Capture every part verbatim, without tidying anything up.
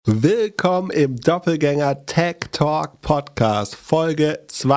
Willkommen im Doppelgänger Tech Talk Podcast, Folge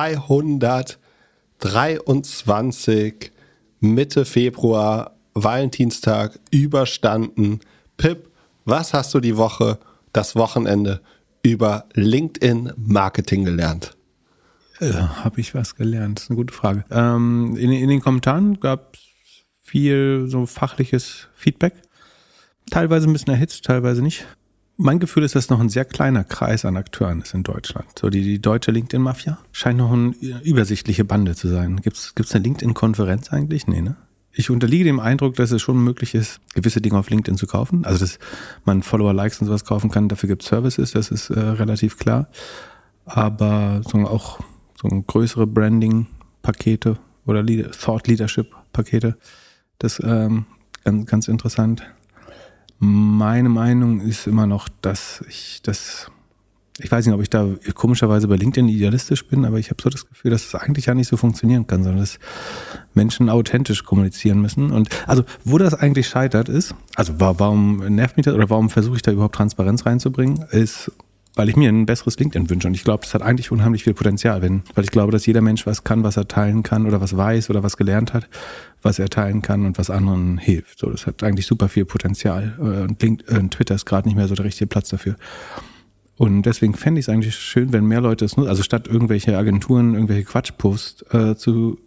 zweihundertdreiundzwanzig, Mitte Februar, Valentinstag, überstanden. Pip, was hast du die Woche, das Wochenende über LinkedIn-Marketing gelernt? Äh, Habe ich was gelernt? Das ist eine gute Frage. Ähm, in, in den Kommentaren gab es viel so fachliches Feedback. Teilweise ein bisschen erhitzt, teilweise nicht. Mein Gefühl ist, dass noch ein sehr kleiner Kreis an Akteuren ist in Deutschland. So die, die deutsche LinkedIn-Mafia scheint noch eine übersichtliche Bande zu sein. Gibt's gibt's eine LinkedIn-Konferenz eigentlich? Nee, ne? Ich unterliege dem Eindruck, dass es schon möglich ist, gewisse Dinge auf LinkedIn zu kaufen. Also, dass man Follower, Likes und sowas kaufen kann. Dafür gibt's Services, das ist äh, relativ klar. Aber so auch so größere Branding-Pakete oder Leader, Thought-Leadership-Pakete, das ähm, ganz, ganz interessant. Meine Meinung ist immer noch, dass ich das, ich weiß nicht, ob ich da komischerweise bei LinkedIn idealistisch bin, aber ich habe so das Gefühl, dass es eigentlich ja nicht so funktionieren kann, sondern dass Menschen authentisch kommunizieren müssen. Und also, wo das eigentlich scheitert ist, also warum nervt mich das oder warum versuche ich da überhaupt Transparenz reinzubringen, ist, weil ich mir ein besseres LinkedIn wünsche. Und ich glaube, das hat eigentlich unheimlich viel Potenzial, wenn, weil ich glaube, dass jeder Mensch was kann, was er teilen kann oder was weiß oder was gelernt hat, was er teilen kann und was anderen hilft. So, das hat eigentlich super viel Potenzial. Und LinkedIn, Twitter ist gerade nicht mehr so der richtige Platz dafür. Und deswegen fände ich es eigentlich schön, wenn mehr Leute es nutzen, also statt irgendwelche Agenturen, irgendwelche Quatschposts äh, zu,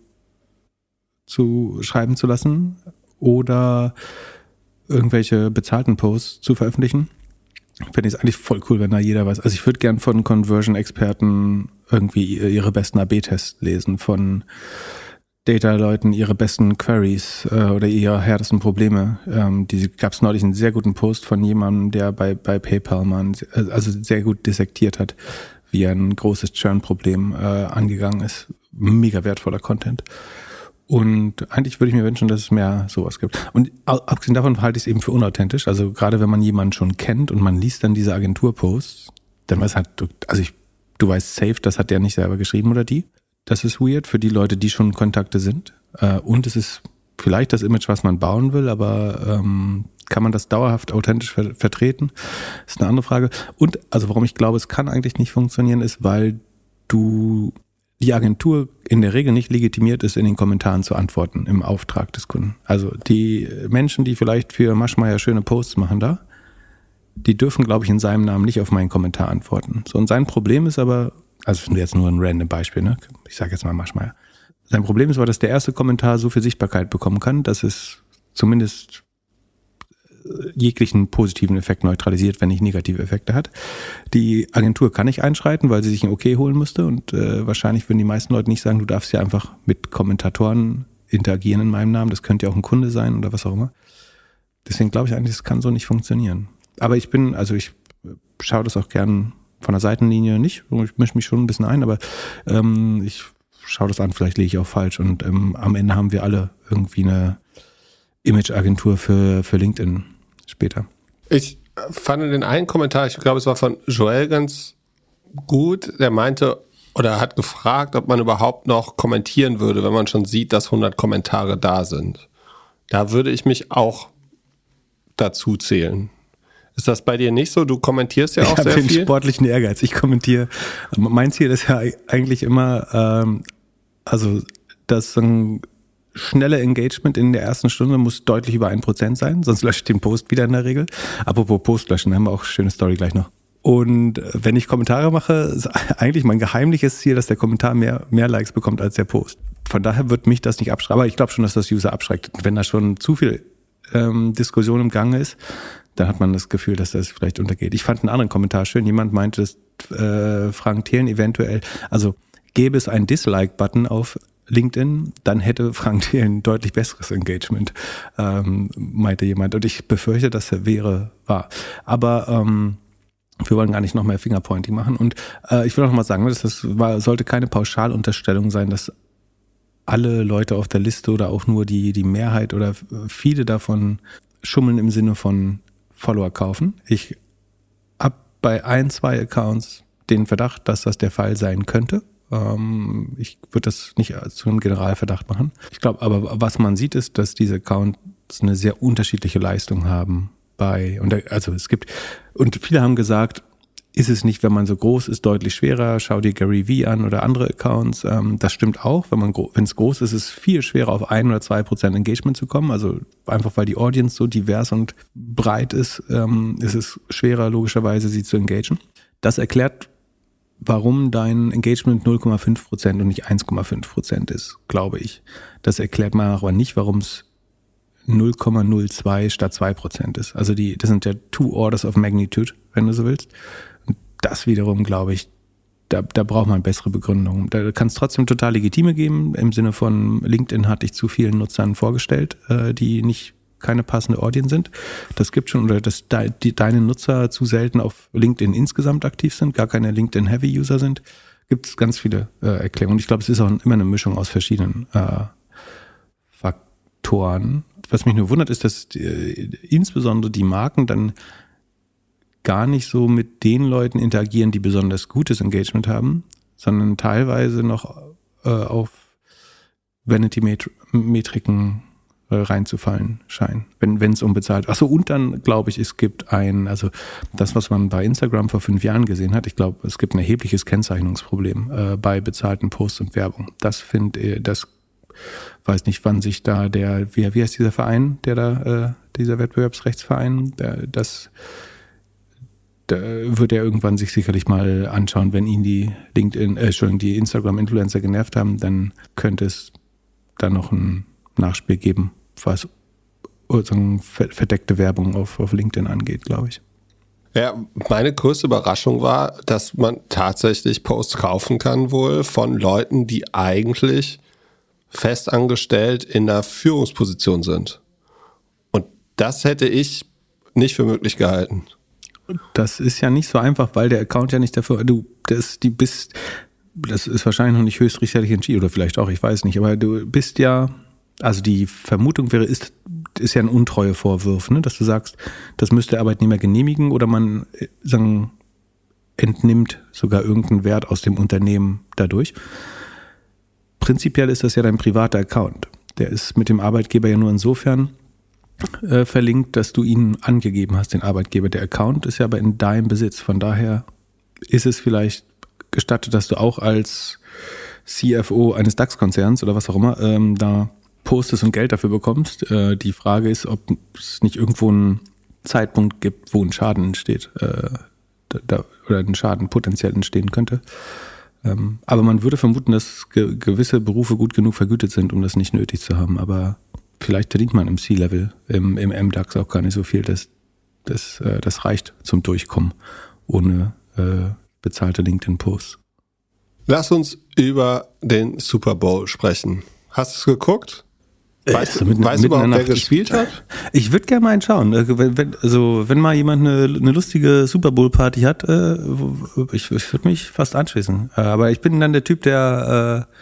zu schreiben zu lassen oder irgendwelche bezahlten Posts zu veröffentlichen. Fände ich es eigentlich voll cool, wenn da jeder weiß. Also ich würde gern von Conversion-Experten irgendwie ihre besten A B Tests lesen, von Data-Leuten ihre besten Queries äh, oder ihre härtesten Probleme. Ähm, die gab es neulich einen sehr guten Post von jemandem, der bei bei PayPal mal also sehr gut dissektiert hat, wie er ein großes Churn-Problem äh, angegangen ist. Mega wertvoller Content. Und eigentlich würde ich mir wünschen, dass es mehr sowas gibt. Und abgesehen davon halte ich es eben für unauthentisch. Also gerade wenn man jemanden schon kennt und man liest dann diese Agenturposts, dann weiß halt, also ich, du weißt safe, das hat der nicht selber geschrieben oder die. Das ist weird für die Leute, die schon Kontakte sind. Und es ist vielleicht das Image, was man bauen will, aber ähm, kann man das dauerhaft authentisch ver- vertreten? Ist eine andere Frage. Und also warum ich glaube, es kann eigentlich nicht funktionieren, ist, weil du die Agentur in der Regel nicht legitimiert ist, in den Kommentaren zu antworten im Auftrag des Kunden. Also die Menschen, die vielleicht für Maschmeyer schöne Posts machen da, die dürfen, glaube ich, in seinem Namen nicht auf meinen Kommentar antworten. So, und sein Problem ist aber, also jetzt nur ein random Beispiel, ne? Ich sage jetzt mal Maschmeyer. Sein Problem ist aber, dass der erste Kommentar so viel Sichtbarkeit bekommen kann, dass es zumindest jeglichen positiven Effekt neutralisiert, wenn nicht negative Effekte hat. Die Agentur kann nicht einschreiten, weil sie sich ein Okay holen musste und äh, wahrscheinlich würden die meisten Leute nicht sagen, du darfst ja einfach mit Kommentatoren interagieren in meinem Namen, das könnte ja auch ein Kunde sein oder was auch immer. Deswegen glaube ich eigentlich, es kann so nicht funktionieren. Aber ich bin, also ich schaue das auch gern von der Seitenlinie nicht, ich mische mich schon ein bisschen ein, aber ähm, ich schaue das an, vielleicht liege ich auch falsch und ähm, am Ende haben wir alle irgendwie eine Image-Agentur für, für LinkedIn später. Ich fand den einen Kommentar, ich glaube, es war von Joel ganz gut, der meinte oder hat gefragt, ob man überhaupt noch kommentieren würde, wenn man schon sieht, dass hundert Kommentare da sind. Da würde ich mich auch dazu zählen. Ist das bei dir nicht so? Du kommentierst ja auch ich sehr viel. Ich habe den sportlichen Ehrgeiz. Ich kommentiere. Mein Ziel ist ja eigentlich immer, ähm, also das ein schnelle Engagement in der ersten Stunde muss deutlich über ein Prozent sein, sonst lösche ich den Post wieder in der Regel. Apropos Post löschen, haben wir auch eine schöne Story gleich noch. Und wenn ich Kommentare mache, ist eigentlich mein geheimliches Ziel, dass der Kommentar mehr, mehr Likes bekommt als der Post. Von daher wird mich das nicht abschrecken. Aber ich glaube schon, dass das User abschreckt. Wenn da schon zu viel ähm, Diskussion im Gange ist, dann hat man das Gefühl, dass das vielleicht untergeht. Ich fand einen anderen Kommentar schön. Jemand meinte, dass äh, Frank Thelen eventuell, also gäbe es einen Dislike-Button auf LinkedIn, dann hätte Frank Thelen deutlich besseres Engagement, ähm, meinte jemand. Und ich befürchte, das wäre wahr. Aber ähm, wir wollen gar nicht noch mehr Fingerpointing machen. Und äh, ich will noch mal sagen, dass das war, sollte keine Pauschalunterstellung sein, dass alle Leute auf der Liste oder auch nur die, die Mehrheit oder viele davon schummeln im Sinne von Follower kaufen. Ich habe bei ein, zwei Accounts den Verdacht, dass das der Fall sein könnte. Ähm, ich würde das nicht zu einem Generalverdacht machen. Ich glaube aber, was man sieht, ist, dass diese Accounts eine sehr unterschiedliche Leistung haben bei, und da, also es gibt, und viele haben gesagt, ist es nicht, wenn man so groß ist, deutlich schwerer. Schau dir Gary Vee an oder andere Accounts. Ähm, das stimmt auch. Wenn man, wenn es groß ist, ist es viel schwerer, auf ein oder zwei Prozent Engagement zu kommen. Also einfach, weil die Audience so divers und breit ist, ähm, ist es schwerer, logischerweise, sie zu engagen. Das erklärt, warum dein Engagement null Komma fünf Prozent und nicht eins Komma fünf Prozent ist, glaube ich. Das erklärt mal aber nicht, warum es null Komma null zwei statt zwei Prozent ist. Also die, das sind ja two orders of magnitude, wenn du so willst. Das wiederum, glaube ich, da, da braucht man bessere Begründungen. Da kann es trotzdem total legitime geben, im Sinne von LinkedIn hat dich zu vielen Nutzern vorgestellt, äh, die nicht keine passende Audience sind. Das gibt schon, oder dass de, die, deine Nutzer zu selten auf LinkedIn insgesamt aktiv sind, gar keine LinkedIn-Heavy-User sind. Gibt es ganz viele äh, Erklärungen. Und ich glaube, es ist auch immer eine Mischung aus verschiedenen äh, Faktoren. Was mich nur wundert, ist, dass die, insbesondere die Marken dann gar nicht so mit den Leuten interagieren, die besonders gutes Engagement haben, sondern teilweise noch äh, auf Vanity-Metriken äh, reinzufallen scheinen, wenn wenn es um bezahlt. Achso, und dann glaube ich, es gibt ein, also das, was man bei Instagram vor fünf Jahren gesehen hat, ich glaube, es gibt ein erhebliches Kennzeichnungsproblem äh, bei bezahlten Posts und Werbung. Das finde das weiß nicht, wann sich da der, wie, wie heißt dieser Verein, der da, äh, dieser Wettbewerbsrechtsverein, der, das da wird er irgendwann sich sicherlich mal anschauen, wenn ihn die LinkedIn, äh, Entschuldigung, die Instagram-Influencer genervt haben, dann könnte es da noch ein Nachspiel geben, was sozusagen verdeckte Werbung auf, auf LinkedIn angeht, glaube ich. Ja, meine größte Überraschung war, dass man tatsächlich Posts kaufen kann wohl von Leuten, die eigentlich festangestellt in der Führungsposition sind. Und das hätte ich nicht für möglich gehalten. Das ist ja nicht so einfach, weil der Account ja nicht dafür, du, das, die bist, das ist wahrscheinlich noch nicht höchstrichterlich entschieden oder vielleicht auch, ich weiß nicht, aber du bist ja, also die Vermutung wäre, ist, ist ja ein Untreuevorwurf, ne, dass du sagst, das müsste der Arbeitnehmer genehmigen oder man, sagen, entnimmt sogar irgendeinen Wert aus dem Unternehmen dadurch. Prinzipiell ist das ja dein privater Account. Der ist mit dem Arbeitgeber ja nur insofern Äh, verlinkt, dass du ihn angegeben hast, den Arbeitgeber. Der Account ist ja aber in deinem Besitz. Von daher ist es vielleicht gestattet, dass du auch als C F O eines DAX-Konzerns oder was auch immer ähm, da postest und Geld dafür bekommst. Äh, die Frage ist, ob es nicht irgendwo einen Zeitpunkt gibt, wo ein Schaden entsteht äh, da, oder ein Schaden potenziell entstehen könnte. Ähm, aber man würde vermuten, dass ge- gewisse Berufe gut genug vergütet sind, um das nicht nötig zu haben. Aber vielleicht verdient man im C-Level, im, im M DAX auch gar nicht so viel. Das, das, äh, das reicht zum Durchkommen ohne äh, bezahlte LinkedIn-Posts. Lass uns über den Super Bowl sprechen. Hast du es geguckt? Weißt, äh, mitten, weißt du überhaupt, wer gespielt hat? Ich würde gerne mal einen schauen. Wenn, wenn, also, wenn mal jemand eine, eine lustige Super Bowl-Party hat, äh, ich, ich würde mich fast anschließen. Aber ich bin dann der Typ, der äh,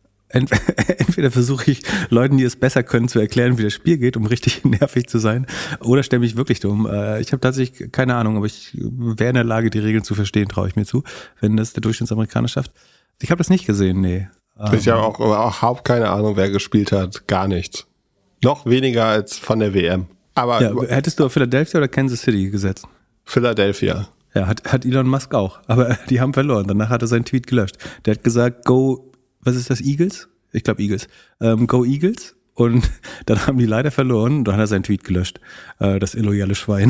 entweder versuche ich Leuten, die es besser können, zu erklären, wie das Spiel geht, um richtig nervig zu sein, oder stelle mich wirklich dumm. Ich habe tatsächlich keine Ahnung, aber ich wäre in der Lage, die Regeln zu verstehen, traue ich mir zu, wenn das der Durchschnittsamerikaner schafft. Ich habe das nicht gesehen, nee. Ich habe auch überhaupt keine Ahnung, wer gespielt hat. Gar nichts. Noch weniger als von der W M. Aber ja, hättest du auf Philadelphia oder Kansas City gesetzt? Philadelphia. Ja, hat, hat Elon Musk auch. Aber die haben verloren. Danach hat er seinen Tweet gelöscht. Der hat gesagt, go was ist das, Eagles? Ich glaube Eagles. Ähm, Go Eagles. Und dann haben die leider verloren. Dann hat er seinen Tweet gelöscht. Äh, das illoyale Schwein.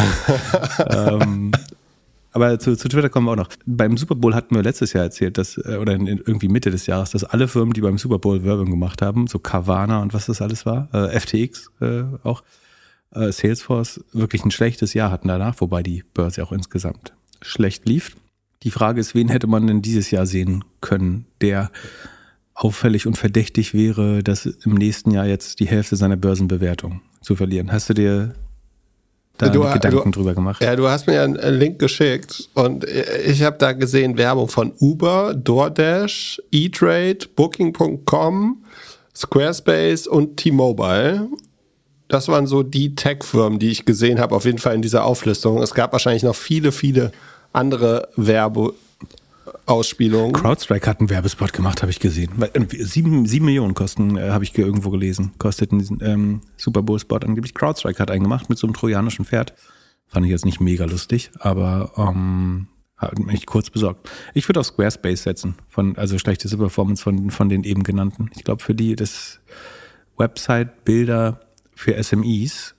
ähm, aber zu, zu Twitter kommen wir auch noch. Beim Super Bowl hatten wir letztes Jahr erzählt, dass, oder in, in irgendwie Mitte des Jahres, dass alle Firmen, die beim Super Bowl Werbung gemacht haben, so Carvana und was das alles war, äh, F T X äh, auch, äh, Salesforce, wirklich ein schlechtes Jahr hatten danach, wobei die Börse auch insgesamt schlecht lief. Die Frage ist, wen hätte man denn dieses Jahr sehen können, der auffällig und verdächtig wäre, dass im nächsten Jahr jetzt die Hälfte seiner Börsenbewertung zu verlieren. Hast du dir da du, Gedanken du, drüber gemacht? Ja, du hast mir einen Link geschickt und ich habe da gesehen Werbung von Uber, DoorDash, E-Trade, Booking Punkt com, Squarespace und T-Mobile. Das waren so die Tech-Firmen, die ich gesehen habe, auf jeden Fall in dieser Auflistung. Es gab wahrscheinlich noch viele, viele andere Werbe Ausspielungen. CrowdStrike hat einen Werbespot gemacht, habe ich gesehen. Sieben, sieben Millionen kosten, äh, habe ich irgendwo gelesen, kostet ein ähm, Super Bowl-Spot angeblich. CrowdStrike hat einen gemacht mit so einem trojanischen Pferd. Fand ich jetzt nicht mega lustig, aber ähm, hat mich kurz besorgt. Ich würde auf Squarespace setzen, von, also schlechteste Performance von, von den eben genannten. Ich glaube, für die das Website-Bilder für S M Es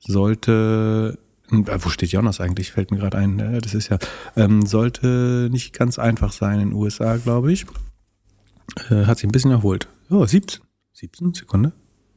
sollte, äh, wo steht Jonas eigentlich? Fällt mir gerade ein. Äh, das ist ja, ähm, sollte nicht ganz einfach sein in den U S A, glaube ich. Äh, hat sich ein bisschen erholt. Oh, siebzehn. siebzehn Sekunde.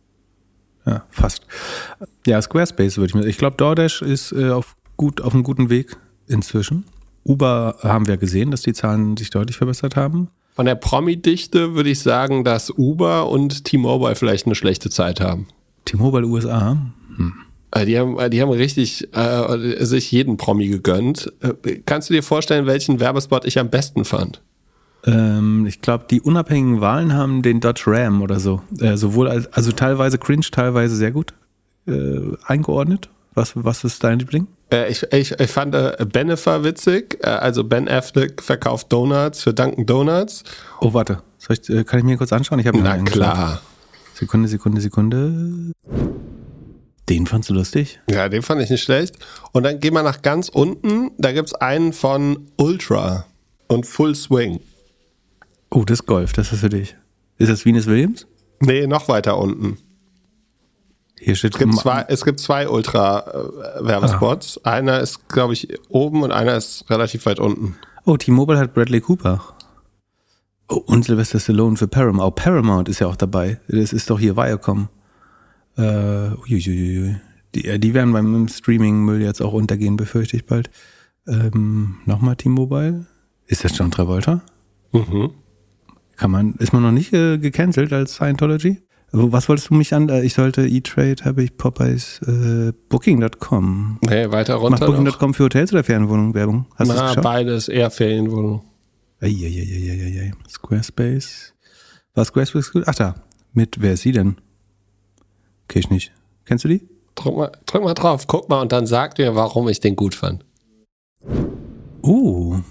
Ja, fast. Ja, Squarespace würde ich mir. Ich glaube, DoorDash ist äh, auf gut auf einem guten Weg inzwischen. Uber haben wir gesehen, dass die Zahlen sich deutlich verbessert haben. Von der Promi-Dichte würde ich sagen, dass Uber und T-Mobile vielleicht eine schlechte Zeit haben. T-Mobile U S A? Hm. Die haben, die haben richtig äh, sich jeden Promi gegönnt. Äh, kannst du dir vorstellen, welchen Werbespot ich am besten fand? Ähm, ich glaube, die unabhängigen Wahlen haben den Dodge Ram oder so. Äh, sowohl als, also teilweise cringe, teilweise sehr gut äh, eingeordnet. Was, was ist dein Liebling? Äh, ich, ich, ich fand äh, Bennifer witzig. Äh, also Ben Affleck verkauft Donuts für Dunkin' Donuts. Oh, warte. Soll ich, äh, kann ich mir kurz anschauen? Ich habe Na klar. Sekunde, Sekunde, Sekunde. Den fandst du lustig? Ja, den fand ich nicht schlecht. Und dann gehen wir nach ganz unten. Da gibt es einen von Ultra und Full Swing. Oh, das ist Golf, das ist für dich. Ist das Venus Williams? Nee, noch weiter unten. Hier steht es gibt zwei, es gibt zwei Ultra-Werbespots. Ah. Einer ist, glaube ich, oben und einer ist relativ weit unten. Oh, T-Mobile hat Bradley Cooper. Oh, und Sylvester Stallone für Paramount. Oh, Paramount ist ja auch dabei. Das ist doch hier Viacom. Äh, uiuiui. Die, die werden beim Streaming-Müll jetzt auch untergehen, befürchte ich bald. Ähm, Nochmal T-Mobile. Ist das John Travolta? Mhm. Kann man, ist man noch nicht äh, gecancelt als Scientology? Was wolltest du mich an? Ich sollte E-Trade, habe ich Popeyes, äh, Booking Punkt com. Nee, weiter runter. Macht Booking Punkt com für Hotels oder Ferienwohnungen Werbung? Hast du das geschaut? Beides, eher Ferienwohnung. Eieieiei. Squarespace. War Squarespace gut? Ach da, mit, wer ist sie denn? Kenn ich nicht. Kennst du die? Drück mal, drück mal drauf, guck mal und dann sag dir, warum ich den gut fand. Uh.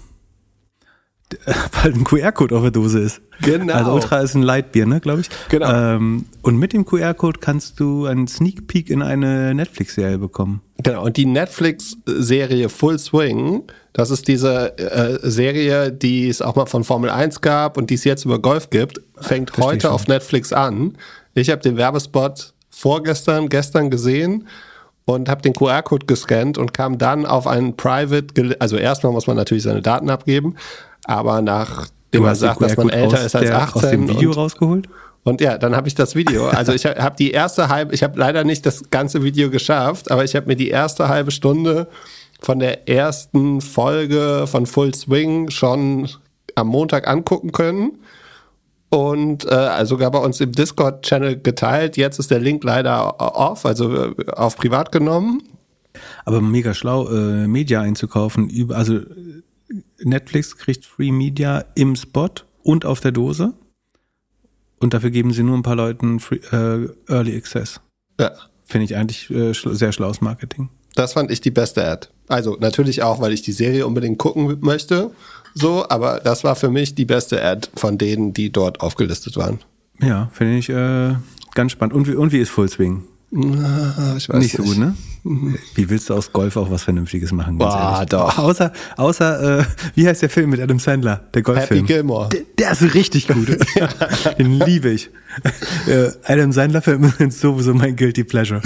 Weil ein Q R-Code auf der Dose ist. Genau. Also Ultra ist ein Lightbier, ne, glaube ich. Genau. Ähm, und mit dem Q R-Code kannst du einen Sneak Peek in eine Netflix-Serie bekommen. Genau, und die Netflix-Serie Full Swing, das ist diese äh, Serie, die es auch mal von Formel eins gab und die es jetzt über Golf gibt, fängt Versteh heute schon. auf Netflix an. Ich habe den Werbespot vorgestern, gestern gesehen und habe den Q R-Code gescannt und kam dann auf einen Private, also erstmal muss man natürlich seine Daten abgeben, aber nachdem man sagt, dass man älter ist als der, achtzehn. Aus dem Video und, rausgeholt? Und ja, dann habe ich das Video. Also ich habe die erste halbe, ich habe leider nicht das ganze Video geschafft, aber ich habe mir die erste halbe Stunde von der ersten Folge von Full Swing schon am Montag angucken können. Und äh, sogar bei uns im Discord-Channel geteilt. Jetzt ist der Link leider off, also auf privat genommen. Aber mega schlau, äh, Media einzukaufen. Über, also Netflix kriegt Free Media im Spot und auf der Dose. Und dafür geben sie nur ein paar Leuten Free, äh, Early Access. Ja. Finde ich eigentlich äh, schl- sehr schlaues Marketing. Das fand ich die beste Ad. Also natürlich auch, weil ich die Serie unbedingt gucken möchte. So, aber das war für mich die beste Ad von denen, die dort aufgelistet waren. Ja, finde ich äh, ganz spannend. Und wie, und wie ist Full Swing? Na, ich weiß nicht so gut, ne? Wie willst du aus Golf auch was Vernünftiges machen? Ganz Boah, ehrlich? doch. Außer, außer äh, wie heißt der Film mit Adam Sandler? Der Golffilm. Happy Gilmore. Der, der ist richtig gut. Den liebe ich. Äh, Adam Sandler-Film ist sowieso mein Guilty Pleasure.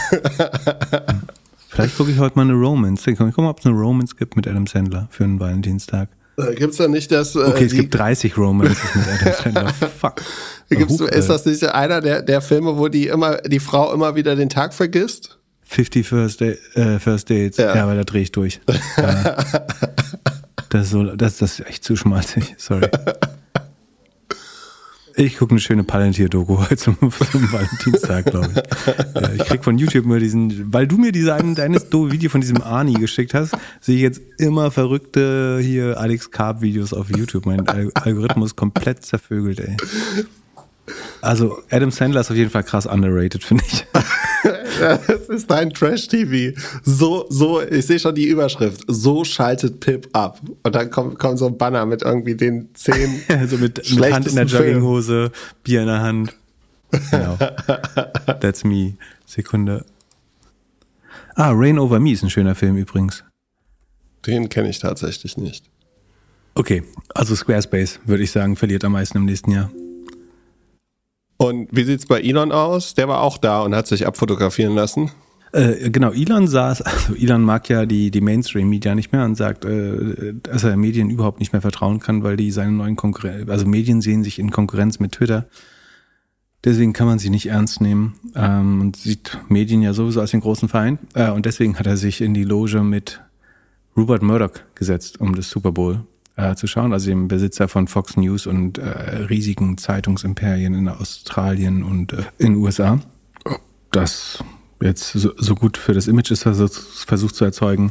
Vielleicht gucke ich heute mal eine Romance. Ich gucke mal, ob es eine Romance gibt mit Adam Sandler für einen Valentinstag. Äh, gibt's da nicht das? Äh, Okay, es die, gibt dreißig Romances mit Adam Sandler. Fuck. gibt's, Huch, ist äh, das nicht einer der, der Filme, wo die immer die Frau immer wieder den Tag vergisst? fifty First, Day, äh, First Dates. Ja. Ja, aber da drehe ich durch. Ja. Das ist so, das, das ist echt zu schmalzig. Sorry. Ich gucke eine schöne Palantir-Doku heute zum, zum Valentinstag, glaube ich. Ja, ich krieg von YouTube immer diesen, weil du mir diese ein, deines Video von diesem Arnie geschickt hast, sehe ich jetzt immer verrückte hier Alex Karp-Videos auf YouTube. Mein Al- Algorithmus komplett zervögelt, ey. Also Adam Sandler ist auf jeden Fall krass underrated, finde ich. Das ist dein Trash-T V. So, so, ich sehe schon die Überschrift. So schaltet Pip ab. Und dann kommt, kommt so ein Banner mit irgendwie den zehn so mit, mit Hand in der Jogginghose, Bier in der Hand. Genau. That's me. Sekunde. Ah, Rain Over Me ist ein schöner Film übrigens. Den kenne ich tatsächlich nicht. Okay, also Squarespace, würde ich sagen, verliert am meisten im nächsten Jahr. Und wie sieht's bei Elon aus? Der war auch da und hat sich abfotografieren lassen. Äh, genau, Elon saß, also Elon mag ja die, die Mainstream-Media nicht mehr und sagt, äh, dass er Medien überhaupt nicht mehr vertrauen kann, weil die seine neuen Konkurrenten, also Medien sehen sich in Konkurrenz mit Twitter. Deswegen kann man sie nicht ernst nehmen ähm, und sieht Medien ja sowieso als den großen Feind. Äh, und deswegen hat er sich in die Loge mit Rupert Murdoch gesetzt, um das Super Bowl äh, zu schauen, also dem Besitzer von Fox News und äh, riesigen Zeitungsimperien in Australien und äh, in den U S A. Das jetzt so, so gut für das Image ist, versucht, versucht zu erzeugen,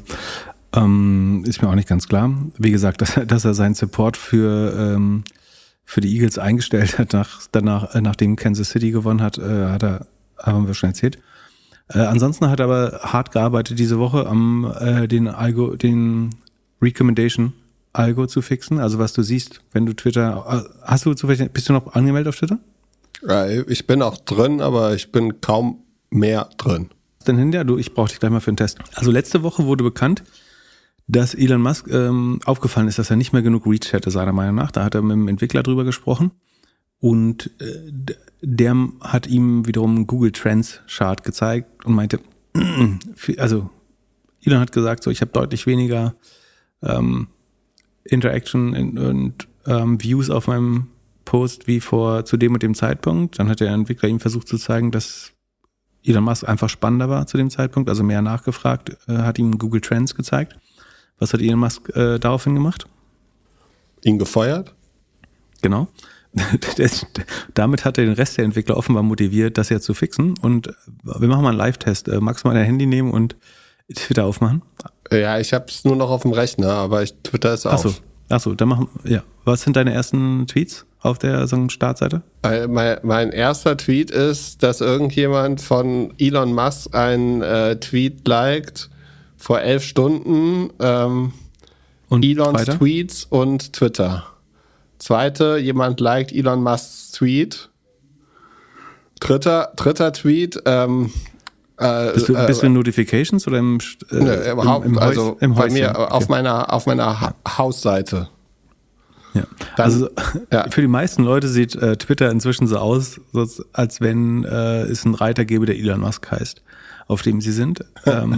ähm, ist mir auch nicht ganz klar. Wie gesagt, dass, dass er seinen Support für ähm, für die Eagles eingestellt hat, nach, danach, nachdem Kansas City gewonnen hat, äh, hat er, haben wir schon erzählt. Äh, ansonsten hat er aber hart gearbeitet diese Woche, am äh, den Algo, den Recommendation Algo zu fixen. Also was du siehst, wenn du Twitter, hast du zufällig, bist du noch angemeldet auf Twitter? Ja, ich bin auch drin, aber ich bin kaum mehr drin. Dann hinterher, du, ich brauche dich gleich mal für einen Test. Also letzte Woche wurde bekannt, dass Elon Musk ähm, aufgefallen ist, dass er nicht mehr genug Reach hätte, seiner Meinung nach. Da hat er mit dem Entwickler drüber gesprochen und äh, der hat ihm wiederum Google Trends Chart gezeigt und meinte, also Elon hat gesagt, so ich habe deutlich weniger ähm, Interaction in, und ähm, Views auf meinem Post wie vor zu dem und dem Zeitpunkt. Dann hat der Entwickler ihm versucht zu zeigen, dass Elon Musk einfach spannender war zu dem Zeitpunkt, also mehr nachgefragt, äh, hat ihm Google Trends gezeigt. Was hat Elon Musk äh, daraufhin gemacht? Ihn gefeuert? Genau. Das, damit hat er den Rest der Entwickler offenbar motiviert, das jetzt zu fixen. Und wir machen mal einen Live-Test. Magst du mal dein Handy nehmen und Twitter aufmachen? Ja, ich habe es nur noch auf dem Rechner, aber ich, Twitter ist Achso, auf. Achso, dann machen ja. Was sind deine ersten Tweets auf der so Startseite? Mein, mein erster Tweet ist, dass irgendjemand von Elon Musk einen äh, Tweet liked vor elf Stunden. Ähm, und Elons weiter? Tweets und Twitter. Zweite, jemand liked Elon Musks Tweet. Dritter, dritter Tweet. Ähm, äh, bist, du, äh, bist du in Notifications oder im, äh, ne, im, Haupt, im, im also Häus, im bei Häuschen? mir Okay. auf meiner auf meiner ha- Hausseite. Ja. Dann, also ja. Für die meisten Leute sieht äh, Twitter inzwischen so aus, so, als wenn äh, es einen Reiter gäbe, der Elon Musk heißt, auf dem sie sind. Ähm,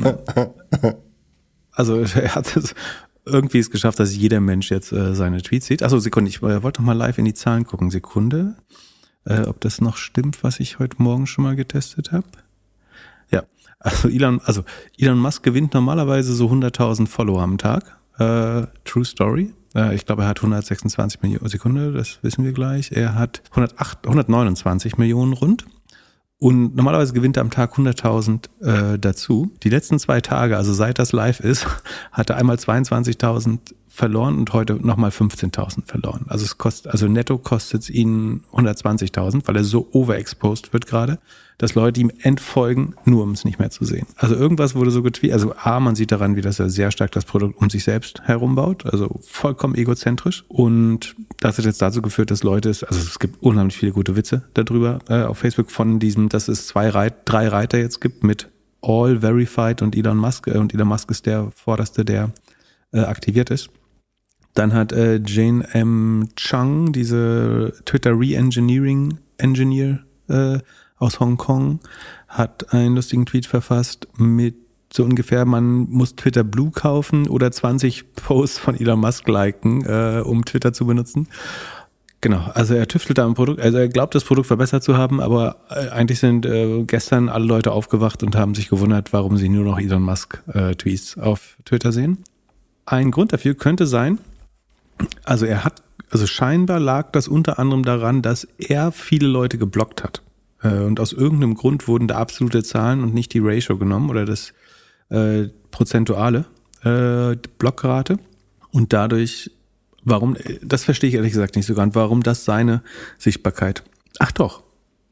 also er hat es irgendwie es geschafft, dass jeder Mensch jetzt äh, seine Tweets sieht. Achso, Sekunde, ich äh, wollte noch mal live in die Zahlen gucken. Sekunde, äh, ob das noch stimmt, was ich heute Morgen schon mal getestet habe. Ja, also Elon, also Elon Musk gewinnt normalerweise so hunderttausend Follower am Tag. Äh, True Story. Äh, ich glaube, er hat hundertsechsundzwanzig Millionen, Sekunde, das wissen wir gleich. Er hat hundertacht, hundertneunundzwanzig Millionen rund. Und normalerweise gewinnt er am Tag hunderttausend äh, dazu. Die letzten zwei Tage, also seit das live ist, hat er einmal zweiundzwanzigtausend verloren und heute nochmal fünfzehntausend verloren. Also es kostet, also netto kostet es ihn hundertzwanzigtausend, weil er so overexposed wird gerade, dass Leute ihm entfolgen, nur um es nicht mehr zu sehen. Also irgendwas wurde so getweetet. Also A, man sieht daran, wie dass er sehr stark das Produkt um sich selbst herum baut, also vollkommen egozentrisch. Und das hat jetzt dazu geführt, dass Leute, es, also es gibt unheimlich viele gute Witze darüber äh, auf Facebook von diesem, dass es zwei Reit, drei Reiter jetzt gibt mit All Verified und Elon Musk. Äh, und Elon Musk ist der vorderste, der äh, aktiviert ist. Dann hat äh, Jane M. Chung, diese Twitter Re-Engineering Engineer äh, aus Hongkong, hat einen lustigen Tweet verfasst mit so ungefähr, man muss Twitter Blue kaufen oder zwanzig Posts von Elon Musk liken, äh, um Twitter zu benutzen. Genau, also er tüftelt da am Produkt, also er glaubt, das Produkt verbessert zu haben, aber äh, eigentlich sind äh, gestern alle Leute aufgewacht und haben sich gewundert, warum sie nur noch Elon Musk äh, Tweets auf Twitter sehen. Ein Grund dafür könnte sein, also er hat, also scheinbar lag das unter anderem daran, dass er viele Leute geblockt hat. Und aus irgendeinem Grund wurden da absolute Zahlen und nicht die Ratio genommen oder das äh, prozentuale äh, Blockrate. Und dadurch, warum, das verstehe ich ehrlich gesagt nicht so ganz, warum das seine Sichtbarkeit. Ach doch,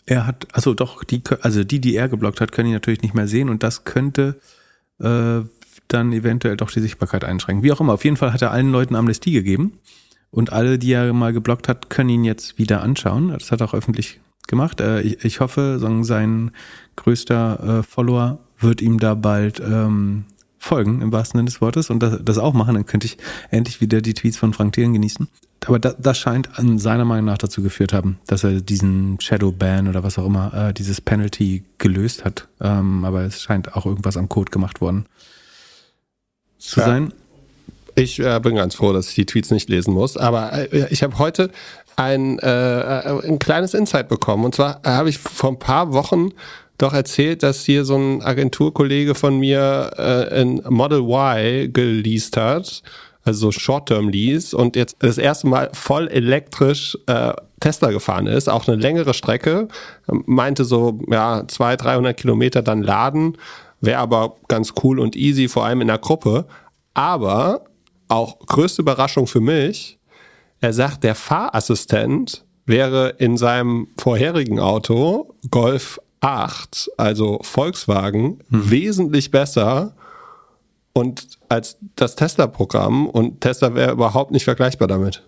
er hat, also doch, die, also die, die er geblockt hat, können ihn natürlich nicht mehr sehen und das könnte äh, dann eventuell doch die Sichtbarkeit einschränken. Wie auch immer, auf jeden Fall hat er allen Leuten Amnestie gegeben und alle, die er mal geblockt hat, können ihn jetzt wieder anschauen. Das hat er auch öffentlich gemacht. Äh, ich, ich hoffe, sein größter äh, Follower wird ihm da bald ähm, folgen, im wahrsten Sinne des Wortes, und das, das auch machen, dann könnte ich endlich wieder die Tweets von Frank Thelen genießen. Aber da, das scheint an seiner Meinung nach dazu geführt haben, dass er diesen Shadow Ban oder was auch immer, äh, dieses Penalty gelöst hat. Ähm, aber es scheint auch irgendwas am Code gemacht worden zu ja. sein. Ich äh, bin ganz froh, dass ich die Tweets nicht lesen muss, aber äh, ich habe heute ein, äh, ein kleines Insight bekommen, und zwar äh, habe ich vor ein paar Wochen doch erzählt, dass hier so ein Agenturkollege von mir äh, ein Model Y geleast hat, also so Short-Term-Lease, und jetzt das erste Mal voll elektrisch äh, Tesla gefahren ist, auch eine längere Strecke, meinte so, ja, zweihundert, dreihundert Kilometer dann laden, wäre aber ganz cool und easy, vor allem in der Gruppe. Aber auch größte Überraschung für mich, er sagt, der Fahrassistent wäre in seinem vorherigen Auto, Golf acht, also Volkswagen, hm. wesentlich besser und als das Tesla-Programm, und Tesla wäre überhaupt nicht vergleichbar damit.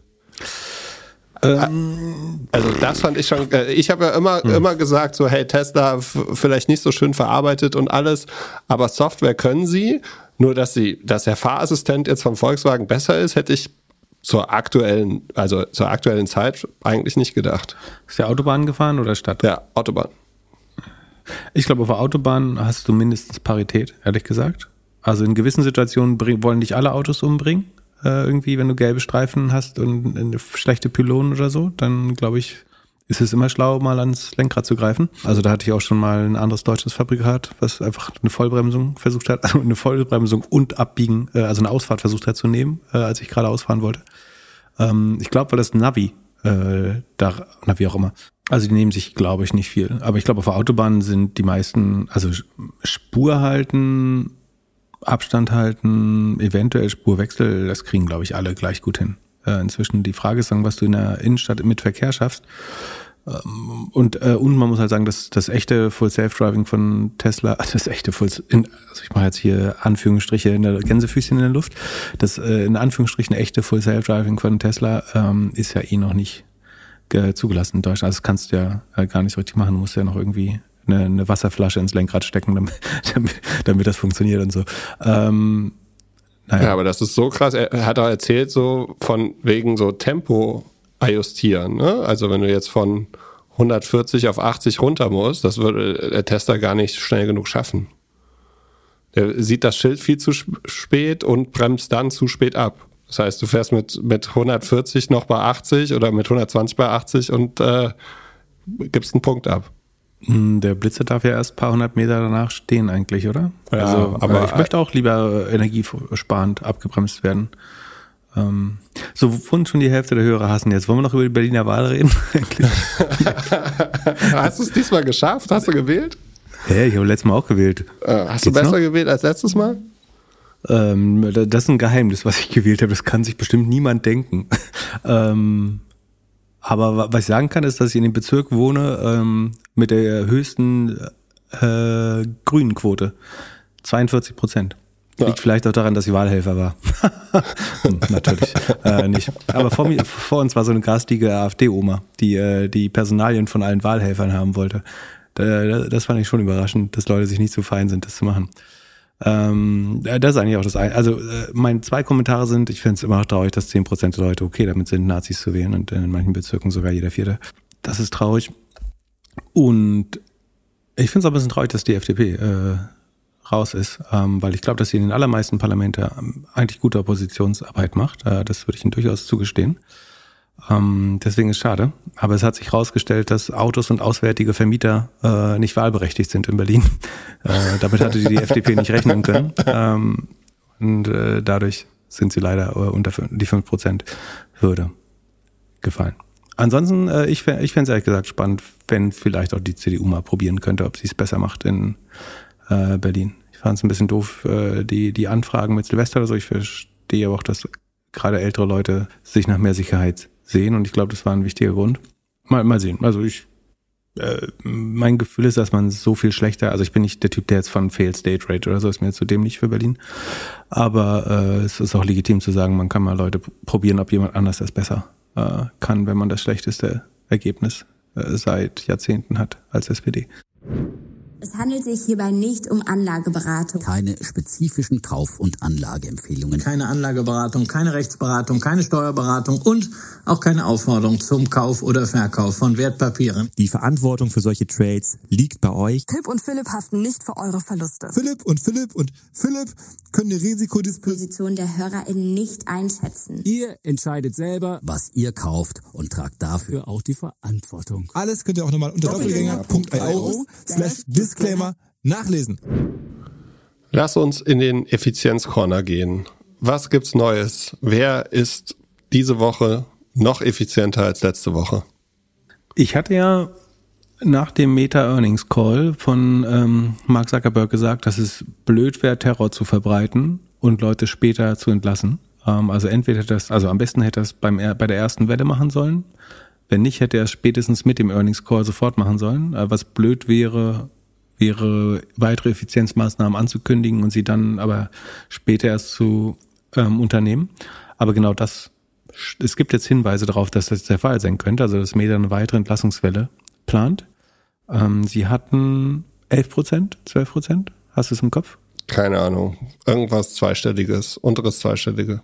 Ähm, also das fand ich schon, ich habe ja immer, hm. immer gesagt, so hey, Tesla f- vielleicht nicht so schön verarbeitet und alles, aber Software können sie, nur dass sie, dass der Fahrassistent jetzt vom Volkswagen besser ist, hätte ich zur aktuellen, also zur aktuellen Zeit eigentlich nicht gedacht. Ist der Autobahn gefahren oder Stadt? Ja, Autobahn. Ich glaube, auf der Autobahn hast du mindestens Parität, ehrlich gesagt. Also in gewissen Situationen bring, wollen dich alle Autos umbringen. Äh, irgendwie, wenn du gelbe Streifen hast und eine schlechte Pylonen oder so, dann glaube ich, ist es immer schlau, mal ans Lenkrad zu greifen. Also da hatte ich auch schon mal ein anderes deutsches Fabrikat, was einfach eine Vollbremsung versucht hat, also eine Vollbremsung und Abbiegen, äh, also eine Ausfahrt versucht hat zu nehmen, äh, als ich gerade ausfahren wollte. Ähm, ich glaube, weil das Navi, äh, da, na wie auch immer. Also die nehmen sich, glaube ich, nicht viel. Aber ich glaube, auf der Autobahn sind die meisten, also Spur halten, Abstand halten, eventuell Spurwechsel, das kriegen, glaube ich, alle gleich gut hin. Äh, inzwischen die Frage ist dann, was du in der Innenstadt mit Verkehr schaffst. Ähm, und, äh, und man muss halt sagen, dass das echte Full Self-Driving von Tesla, das echte Full, in, also ich mache jetzt hier Anführungsstriche in der Gänsefüßchen in der Luft, das äh, in Anführungsstrichen echte Full Self-Driving von Tesla ähm, ist ja eh noch nicht zugelassen in Deutschland. Also das kannst du ja äh, gar nicht so richtig machen. Du musst ja noch irgendwie eine, eine Wasserflasche ins Lenkrad stecken, damit, damit, damit das funktioniert und so. Ähm, naja. Ja, aber das ist so krass. Er hat auch erzählt, so von wegen so Tempo ajustieren. Ne? Also wenn du jetzt von hundertvierzig auf achtzig runter musst, das würde der Tesla gar nicht schnell genug schaffen. Der sieht das Schild viel zu spät und bremst dann zu spät ab. Das heißt, du fährst mit, mit hundertvierzig noch bei achtzig oder mit hundertzwanzig bei achtzig und äh, gibst einen Punkt ab. Der Blitzer darf ja erst ein paar hundert Meter danach stehen eigentlich, oder? Ja, also, aber ich möchte auch lieber energiesparend abgebremst werden. Ähm, so, wovon schon die Hälfte der Hörer hassen jetzt. Wollen wir noch über die Berliner Wahl reden? Hast du es diesmal geschafft? Hast du gewählt? Ja, ich habe letztes Mal auch gewählt. Äh, hast Geht's du besser noch? gewählt als letztes Mal? Ähm, das ist ein Geheimnis, was ich gewählt habe. Das kann sich bestimmt niemand denken. ähm, aber was ich sagen kann, ist, dass ich in dem Bezirk wohne ähm, mit der höchsten äh, grünen Quote. zweiundvierzig Prozent. Ja. Liegt vielleicht auch daran, dass ich Wahlhelfer war. hm, natürlich äh, nicht. Aber vor, mir, vor uns war so eine garstige AfD-Oma, die äh, die Personalien von allen Wahlhelfern haben wollte. Da, das fand ich schon überraschend, dass Leute sich nicht so fein sind, das zu machen. Ähm, das ist eigentlich auch das eine. Also äh, meine zwei Kommentare sind, ich finde es immer noch traurig, dass zehn Prozent der Leute okay damit sind, Nazis zu wählen, und in manchen Bezirken sogar jeder Vierte. Das ist traurig. Und ich finde es auch ein bisschen traurig, dass die F D P äh, raus ist, ähm, weil ich glaube, dass sie in den allermeisten Parlamenten ähm, eigentlich gute Oppositionsarbeit macht. Äh, das würde ich ihnen durchaus zugestehen. Ähm, deswegen ist es schade. Aber es hat sich herausgestellt, dass Autos und auswärtige Vermieter äh, nicht wahlberechtigt sind in Berlin. Äh, damit hatte die F D P nicht rechnen können. Ähm, und äh, dadurch sind sie leider äh, unter die fünf Prozent Hürde gefallen. Ansonsten, äh, ich, ich fände es ehrlich gesagt spannend, wenn vielleicht auch die C D U mal probieren könnte, ob sie es besser macht in äh, Berlin. Ich fand es ein bisschen doof, äh, die, die Anfragen mit Silvester oder so. Ich verstehe aber auch, dass gerade ältere Leute sich nach mehr Sicherheit sehen, und ich glaube, das war ein wichtiger Grund. Mal, mal sehen. Also ich Äh, mein Gefühl ist, dass man so viel schlechter, also ich bin nicht der Typ, der jetzt von Fail State Rate oder so, ist mir zu dämlich für Berlin, aber äh, es ist auch legitim zu sagen, man kann mal Leute probieren, ob jemand anders das besser äh, kann, wenn man das schlechteste Ergebnis äh, seit Jahrzehnten hat als S P D. Es handelt sich hierbei nicht um Anlageberatung. Keine spezifischen Kauf- und Anlageempfehlungen. Keine Anlageberatung, keine Rechtsberatung, keine Steuerberatung und auch keine Aufforderung zum Kauf oder Verkauf von Wertpapieren. Die Verantwortung für solche Trades liegt bei euch. Philipp und Philipp haften nicht für eure Verluste. Philipp und Philipp und Philipp können die Risikodisposition der HörerInnen nicht einschätzen. Ihr entscheidet selber, was ihr kauft und tragt dafür auch die Verantwortung. Alles könnt ihr auch nochmal unter doppelgänger punkt io slash Disclaimer nachlesen. Lass uns in den Effizienz-Corner gehen. Was gibt's Neues? Wer ist diese Woche noch effizienter als letzte Woche? Ich hatte ja nach dem Meta-Earnings-Call von ähm, Mark Zuckerberg gesagt, dass es blöd wäre, Terror zu verbreiten und Leute später zu entlassen. Ähm, also entweder hätte das, also am besten hätte er es beim bei der ersten Welle machen sollen. Wenn nicht, hätte er es spätestens mit dem Earnings-Call sofort machen sollen. Äh, was blöd wäre, wäre weitere Effizienzmaßnahmen anzukündigen und sie dann aber später erst zu ähm, unternehmen. Aber genau das, es gibt jetzt Hinweise darauf, dass das der Fall sein könnte, also dass Meta eine weitere Entlassungswelle plant. Ähm, sie hatten elf Prozent, zwölf Prozent, hast du es im Kopf? Keine Ahnung, irgendwas Zweistelliges, unteres Zweistellige.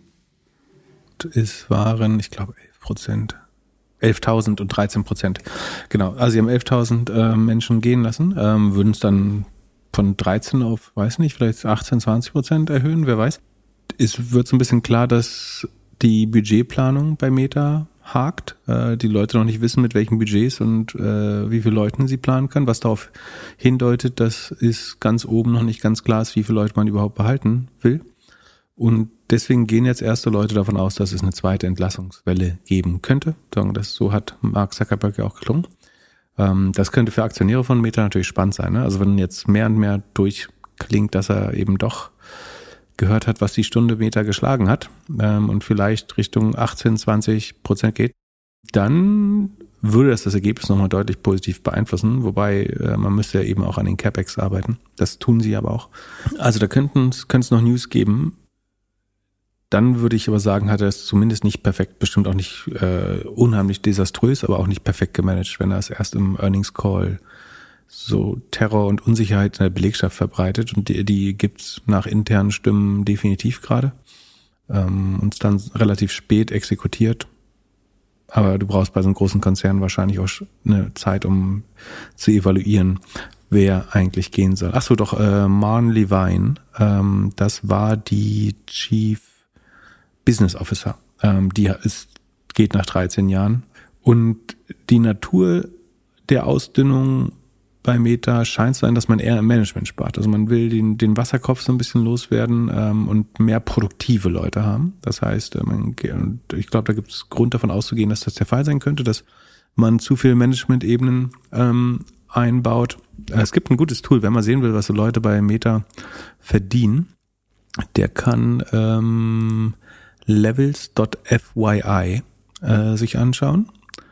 Es waren, ich glaube, elf Prozent. elftausend und dreizehn Prozent. Genau, also sie haben elftausend äh, Menschen gehen lassen, ähm, würden es dann von dreizehn auf, weiß nicht, vielleicht achtzehn, zwanzig Prozent erhöhen, wer weiß. Es wird so ein bisschen klar, dass die Budgetplanung bei Meta hakt, äh, die Leute noch nicht wissen, mit welchen Budgets und äh, wie viele Leuten sie planen können, was darauf hindeutet, dass es ganz oben noch nicht ganz klar ist, wie viele Leute man überhaupt behalten will. Und deswegen gehen jetzt erste Leute davon aus, dass es eine zweite Entlassungswelle geben könnte. Das, so hat Mark Zuckerberg ja auch geklungen. Ähm, das könnte für Aktionäre von Meta natürlich spannend sein. Ne? Also wenn jetzt mehr und mehr durchklingt, dass er eben doch gehört hat, was die Stunde Meta geschlagen hat ähm, und vielleicht Richtung achtzehn, zwanzig Prozent geht, dann würde das das Ergebnis nochmal deutlich positiv beeinflussen, wobei äh, man müsste ja eben auch an den CapEx arbeiten. Das tun sie aber auch. Also da könnten es noch News geben. Dann würde ich aber sagen, hat er es zumindest nicht perfekt, bestimmt auch nicht äh, unheimlich desaströs, aber auch nicht perfekt gemanagt, wenn er es erst im Earnings Call so Terror und Unsicherheit in der Belegschaft verbreitet. Und die, die gibt's nach internen Stimmen definitiv gerade. Ähm, und es dann relativ spät exekutiert. Aber du brauchst bei so einem großen Konzern wahrscheinlich auch eine Zeit, um zu evaluieren, wer eigentlich gehen soll. Ach so, doch, äh, Marn Levine, ähm, das war die Chief Business Officer. Ähm, die ist, geht nach dreizehn Jahren. Und die Natur der Ausdünnung bei Meta scheint zu sein, dass man eher im Management spart. Also man will den, den Wasserkopf so ein bisschen loswerden ähm, und mehr produktive Leute haben. Das heißt, man, ich glaube, da gibt es Grund davon auszugehen, dass das der Fall sein könnte, dass man zu viele Management-Ebenen ähm, einbaut. Es gibt ein gutes Tool, wenn man sehen will, was so Leute bei Meta verdienen. Der kann ähm, levels Punkt f y i äh, sich anschauen.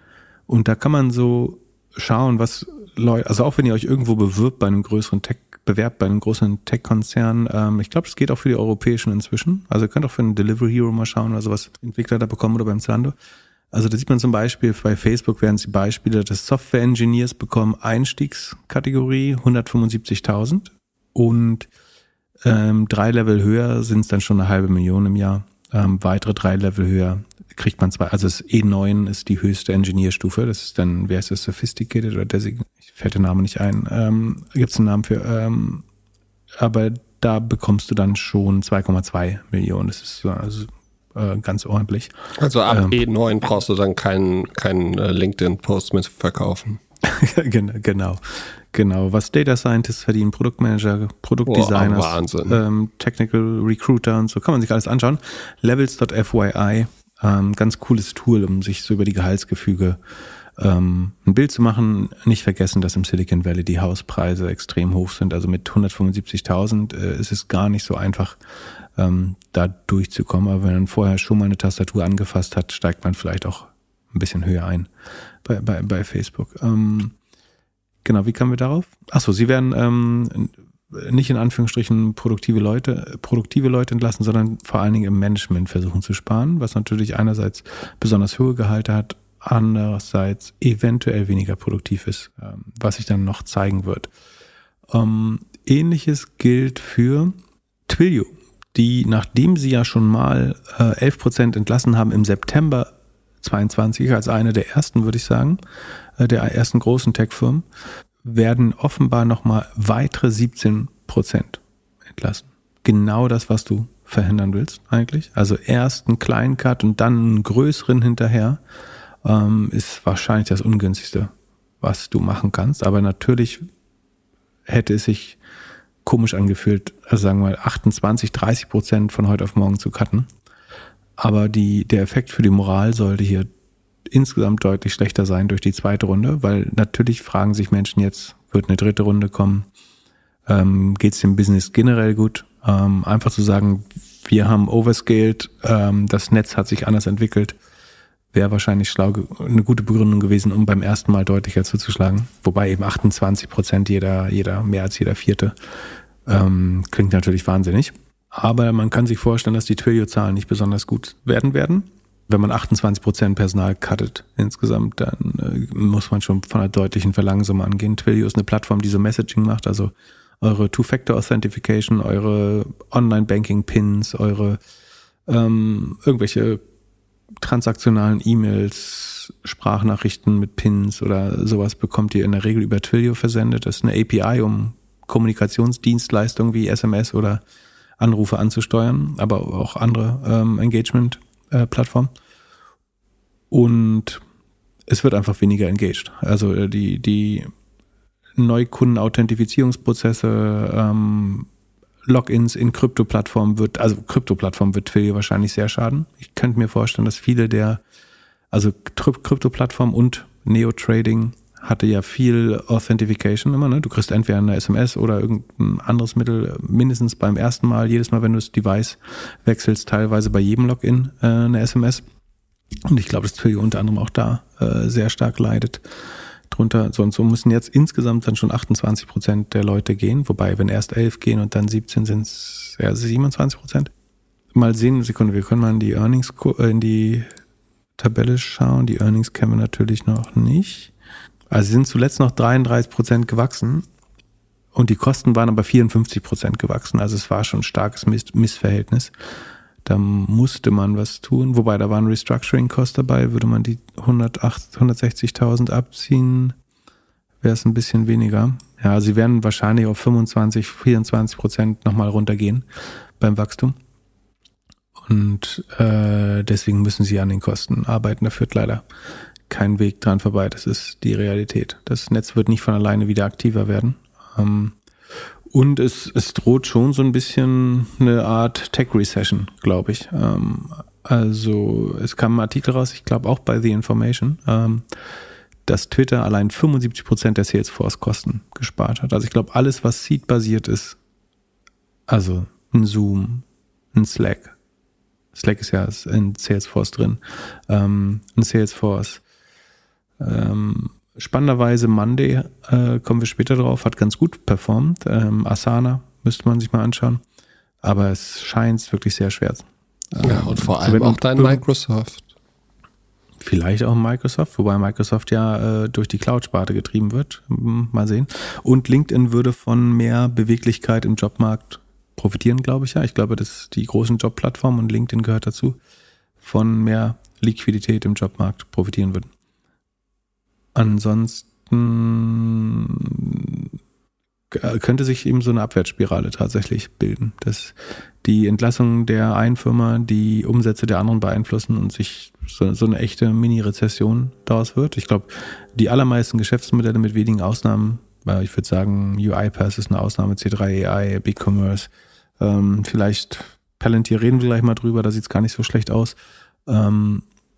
Und da kann man so schauen, was Leute, also auch wenn ihr euch irgendwo bewirbt bei einem größeren Tech, bewerbt bei einem großen Tech-Konzern, ähm, ich glaube, das geht auch für die europäischen inzwischen. Also ihr könnt auch für einen Delivery Hero mal schauen, also was Entwickler da bekommen oder beim Zalando. Also da sieht man zum Beispiel, bei Facebook werden es die Beispiele des Software Engineers bekommen, Einstiegskategorie hundertfünfundsiebzigtausend und ähm, drei Level höher sind es dann schon eine halbe Million im Jahr. Ähm, weitere drei Level höher kriegt man zwei, also das E neun ist die höchste Engineer-Stufe, das ist dann, wer ist das, Sophisticated oder Designated, fällt der Name nicht ein, ähm, gibt es einen Namen für, ähm, aber da bekommst du dann schon zwei Komma zwei Millionen, das ist also äh, ganz ordentlich. Also ab ähm, E neun brauchst du dann keinen keinen äh, LinkedIn-Post mit verkaufen. Genau, genau. Was Data Scientists verdienen, Produktmanager, Produktdesigners, oh, Wahnsinn. Ähm, Technical Recruiter und so, kann man sich alles anschauen. levels Punkt f y i, ähm, ganz cooles Tool, um sich so über die Gehaltsgefüge ähm, ein Bild zu machen. Nicht vergessen, dass im Silicon Valley die Hauspreise extrem hoch sind. Also mit hundertfünfundsiebzigtausend äh, ist es gar nicht so einfach, ähm, da durchzukommen. Aber wenn man vorher schon mal eine Tastatur angefasst hat, steigt man vielleicht auch ein bisschen höher ein bei, bei, bei Facebook. Ähm, Genau, wie kamen wir darauf? Achso, sie werden ähm, nicht in Anführungsstrichen produktive Leute, produktive Leute entlassen, sondern vor allen Dingen im Management versuchen zu sparen, was natürlich einerseits besonders hohe Gehalte hat, andererseits eventuell weniger produktiv ist, ähm, was sich dann noch zeigen wird. Ähm, Ähnliches gilt für Twilio, die, nachdem sie ja schon mal äh, elf Prozent entlassen haben im September zweiundzwanzig, als eine der ersten, würde ich sagen, äh, der ersten großen Tech-Firmen, werden offenbar nochmal weitere siebzehn Prozent entlassen. Genau das, was du verhindern willst eigentlich. Also erst einen kleinen Cut und dann einen größeren hinterher, ähm, ist wahrscheinlich das Ungünstigste, was du machen kannst. Aber natürlich hätte es sich komisch angefühlt, also sagen wir mal achtundzwanzig, dreißig Prozent von heute auf morgen zu cutten. Aber die, der Effekt für die Moral sollte hier insgesamt deutlich schlechter sein durch die zweite Runde, weil natürlich fragen sich Menschen jetzt, wird eine dritte Runde kommen, ähm, geht es dem Business generell gut? Ähm, einfach zu sagen, wir haben overscaled, ähm, das Netz hat sich anders entwickelt, wäre wahrscheinlich schlau, eine gute Begründung gewesen, um beim ersten Mal deutlicher zuzuschlagen. Wobei eben achtundzwanzig Prozent jeder, jeder, mehr als jeder Vierte, ähm, klingt natürlich wahnsinnig. Aber man kann sich vorstellen, dass die Twilio-Zahlen nicht besonders gut werden werden. Wenn man achtundzwanzig Prozent Personal cuttet insgesamt, dann äh, muss man schon von einer deutlichen Verlangsamung angehen. Twilio ist eine Plattform, die so Messaging macht, also eure Two-Factor-Authentification, eure Online-Banking-Pins, eure ähm, irgendwelche transaktionalen E-Mails, Sprachnachrichten mit Pins oder sowas bekommt ihr in der Regel über Twilio versendet. Das ist eine A P I, um Kommunikationsdienstleistungen wie S M S oder Anrufe anzusteuern, aber auch andere ähm, Engagement-Plattformen. Und es wird einfach weniger engaged. Also die, die Neukunden-Authentifizierungsprozesse, ähm, Logins in Krypto-Plattformen wird, also Krypto-Plattformen wird Twilio wahrscheinlich sehr schaden. Ich könnte mir vorstellen, dass viele der, also Krypto-Plattformen und Neo-Trading hatte ja viel Authentification immer, ne? Du kriegst entweder eine S M S oder irgendein anderes Mittel, mindestens beim ersten Mal, jedes Mal, wenn du das Device wechselst, teilweise bei jedem Login äh, eine S M S. Und ich glaube, dass Twilio unter anderem auch da äh, sehr stark leidet drunter. So und so müssen jetzt insgesamt dann schon achtundzwanzig Prozent der Leute gehen, wobei, wenn erst elf gehen und dann siebzehn sind es ja, siebenundzwanzig Prozent. Mal sehen, Sekunde, wir können mal in die Earnings, in die Tabelle schauen. Die Earnings kennen wir natürlich noch nicht. Also sie sind zuletzt noch dreiunddreißig Prozent gewachsen und die Kosten waren aber vierundfünfzig Prozent gewachsen. Also es war schon ein starkes Miss- Missverhältnis. Da musste man was tun. Wobei, da waren Restructuring-Costs dabei. Würde man die hundertsechzigtausend abziehen, wäre es ein bisschen weniger. Ja, sie werden wahrscheinlich auf fünfundzwanzig, vierundzwanzig Prozent nochmal runtergehen beim Wachstum. Und äh, deswegen müssen sie an den Kosten arbeiten. Da führt leider kein Weg dran vorbei. Das ist die Realität. Das Netz wird nicht von alleine wieder aktiver werden. Ähm, und es, es droht schon so ein bisschen eine Art Tech-Recession, glaube ich. Ähm, also es kam ein Artikel raus, ich glaube auch bei The Information, ähm, dass Twitter allein fünfundsiebzig Prozent der Salesforce-Kosten gespart hat. Also ich glaube, alles, was Seed-basiert ist, also ein Zoom, ein Slack, Slack ist ja in Salesforce drin, ähm, ein Salesforce, Ähm, spannenderweise Monday, äh, kommen wir später drauf, hat ganz gut performt. Ähm, Asana müsste man sich mal anschauen. Aber es scheint wirklich sehr schwer. Ähm, ja, und vor allem auch dein Microsoft. Vielleicht auch Microsoft, wobei Microsoft ja äh, durch die Cloud-Sparte getrieben wird. Mal sehen. Und LinkedIn würde von mehr Beweglichkeit im Jobmarkt profitieren, glaube ich ja. Ich glaube, dass die großen Jobplattformen, und LinkedIn gehört dazu, von mehr Liquidität im Jobmarkt profitieren würden. Ansonsten könnte sich eben so eine Abwärtsspirale tatsächlich bilden, dass die Entlassungen der einen Firma die Umsätze der anderen beeinflussen und sich so, so eine echte Mini-Rezession daraus wird. Ich glaube, die allermeisten Geschäftsmodelle mit wenigen Ausnahmen, ich würde sagen, UiPath ist eine Ausnahme, C drei A I, BigCommerce, ähm, vielleicht Palantir, reden wir gleich mal drüber, da sieht es gar nicht so schlecht aus. Ähm,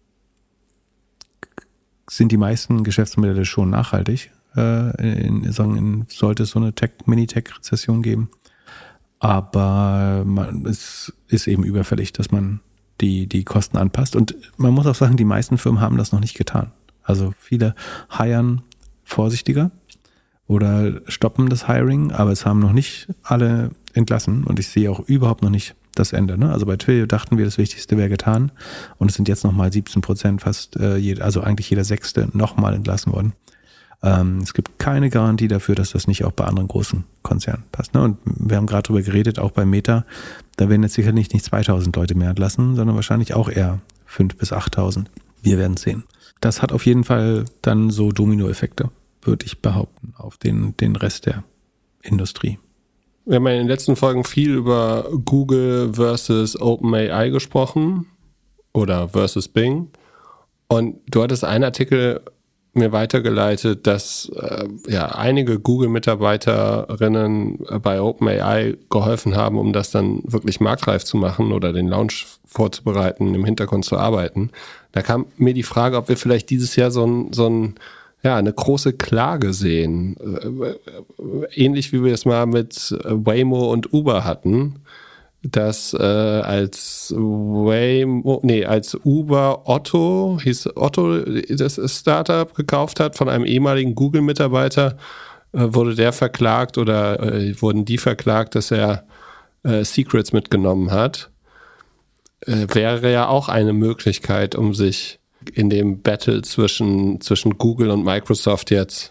sind die meisten Geschäftsmodelle schon nachhaltig. Äh, in, sagen, in, sollte es so eine Tech, Mini-Tech-Rezession geben. Aber man, es ist eben überfällig, dass man die, die Kosten anpasst. Und man muss auch sagen, die meisten Firmen haben das noch nicht getan. Also viele hiren vorsichtiger, oder stoppen das Hiring, aber es haben noch nicht alle entlassen und ich sehe auch überhaupt noch nicht das Ende. Ne? Also bei Twilio dachten wir, das Wichtigste wäre getan und es sind jetzt nochmal siebzehn Prozent fast, äh, jed- also eigentlich jeder Sechste nochmal entlassen worden. Ähm, es gibt keine Garantie dafür, dass das nicht auch bei anderen großen Konzernen passt. Ne? Und wir haben gerade drüber geredet, auch bei Meta, da werden jetzt sicherlich nicht zweitausend Leute mehr entlassen, sondern wahrscheinlich auch eher fünftausend bis achttausend. Wir werden sehen. Das hat auf jeden Fall dann so Dominoeffekte, würde ich behaupten, auf den, den Rest der Industrie. Wir haben ja in den letzten Folgen viel über Google versus OpenAI gesprochen oder versus Bing. Und du hattest einen Artikel mir weitergeleitet, dass äh, ja einige Google-Mitarbeiterinnen bei OpenAI geholfen haben, um das dann wirklich marktreif zu machen oder den Launch vorzubereiten, im Hintergrund zu arbeiten. Da kam mir die Frage, ob wir vielleicht dieses Jahr so ein, so ein ja, eine große Klage sehen. Ähnlich wie wir es mal mit Waymo und Uber hatten, dass äh, als Waymo, nee, als Uber Otto, hieß Otto, das Startup gekauft hat von einem ehemaligen Google-Mitarbeiter, äh, wurde der verklagt oder äh, wurden die verklagt, dass er äh, Secrets mitgenommen hat. Äh, wäre ja auch eine Möglichkeit, um sich in dem Battle zwischen, zwischen Google und Microsoft jetzt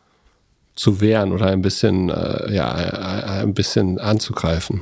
zu wehren oder ein bisschen, äh, ja, ein bisschen anzugreifen.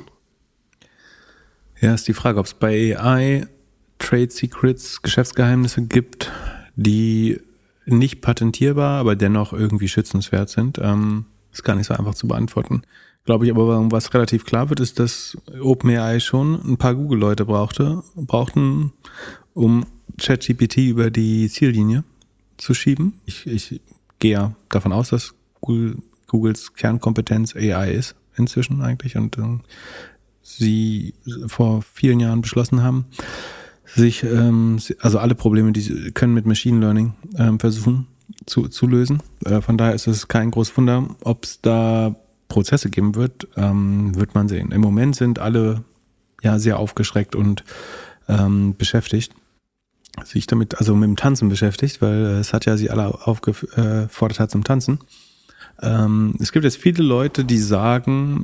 Ja, ist die Frage, ob es bei A I Trade Secrets, Geschäftsgeheimnisse gibt, die nicht patentierbar, aber dennoch irgendwie schützenswert sind. Ähm, ist gar nicht so einfach zu beantworten. Glaube ich aber, was relativ klar wird, ist, dass OpenAI schon ein paar Google-Leute brauchte, brauchten, um ChatGPT über die Ziellinie zu schieben. Ich, ich gehe ja davon aus, dass Google, Googles Kernkompetenz A I ist inzwischen eigentlich und äh, sie vor vielen Jahren beschlossen haben, sich, ähm, also alle Probleme, die sie können mit Machine Learning ähm, versuchen zu, zu lösen. Äh, von daher ist es kein großes Wunder. Ob es da Prozesse geben wird, ähm, wird man sehen. Im Moment sind alle ja sehr aufgeschreckt und ähm, beschäftigt, sich damit, also mit dem Tanzen beschäftigt, weil es hat ja sie alle aufgefordert hat zum Tanzen. Ähm, es gibt jetzt viele Leute, die sagen,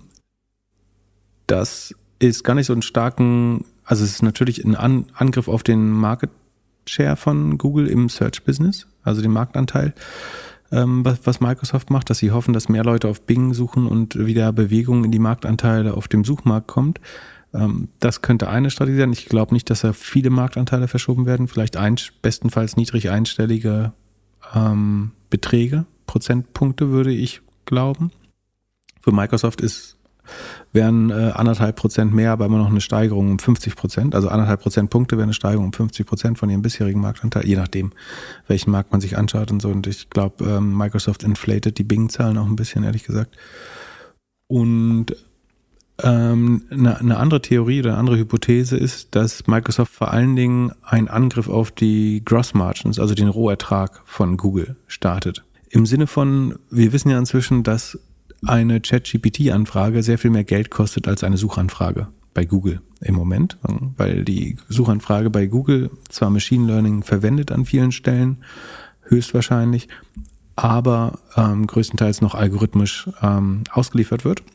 das ist gar nicht so einen starken, also es ist natürlich ein An- Angriff auf den Market Share von Google im Search-Business, also den Marktanteil, ähm, was, was Microsoft macht, dass sie hoffen, dass mehr Leute auf Bing suchen und wieder Bewegung in die Marktanteile auf dem Suchmarkt kommt. Ähm, das könnte eine Strategie sein. Ich glaube nicht, dass da viele Marktanteile verschoben werden, vielleicht ein, bestenfalls niedrig einstellige ähm, Beträge, Prozentpunkte würde ich glauben. Für Microsoft ist wären äh, anderthalb Prozent mehr, aber immer noch eine Steigerung um fünfzig Prozent. Also anderthalb Prozentpunkte wäre eine Steigerung um fünfzig Prozent von ihrem bisherigen Marktanteil, je nachdem, welchen Markt man sich anschaut und so. Und ich glaube, ähm, Microsoft inflated die Bing-Zahlen auch ein bisschen, ehrlich gesagt. Und ähm, eine, eine andere Theorie oder eine andere Hypothese ist, dass Microsoft vor allen Dingen einen Angriff auf die Gross Margins, also den Rohertrag von Google, startet. Im Sinne von, wir wissen ja inzwischen, dass eine ChatGPT-Anfrage sehr viel mehr Geld kostet als eine Suchanfrage bei Google im Moment, weil die Suchanfrage bei Google zwar Machine Learning verwendet an vielen Stellen, höchstwahrscheinlich, aber ähm, größtenteils noch algorithmisch ähm, ausgeliefert wird.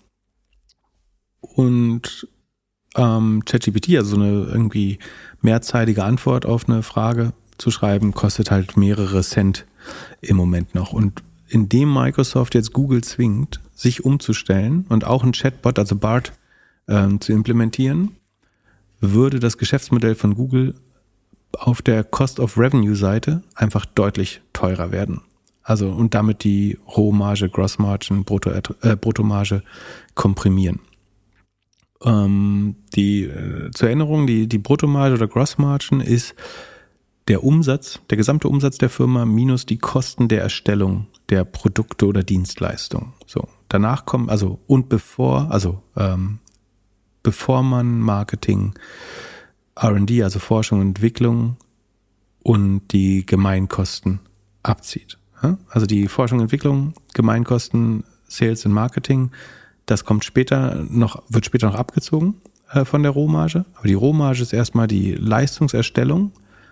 Und ähm, ChatGPT, also so eine irgendwie mehrzeilige Antwort auf eine Frage zu schreiben, kostet halt mehrere Cent im Moment noch. Und indem Microsoft jetzt Google zwingt, sich umzustellen und auch ein Chatbot, also Bart, ähm, zu implementieren, würde das Geschäftsmodell von Google auf der Cost-of-Revenue-Seite einfach deutlich teurer werden. Also und damit die Rohmarge, Grossmargen, Brutto, äh, Bruttomarge komprimieren. Ähm, die äh, zur Erinnerung, die, die Bruttomarge oder Grossmargen ist der Umsatz, der gesamte Umsatz der Firma minus die Kosten der Erstellung der Produkte oder Dienstleistungen. So, danach kommen, also und bevor, also ähm, bevor man Marketing, R und D, also Forschung und Entwicklung und die Gemeinkosten abzieht. Ja? Also die Forschung und Entwicklung, Gemeinkosten, Sales und Marketing, das kommt später noch, wird später noch abgezogen äh, von der Rohmarge. Aber die Rohmarge ist erstmal die Leistungserstellung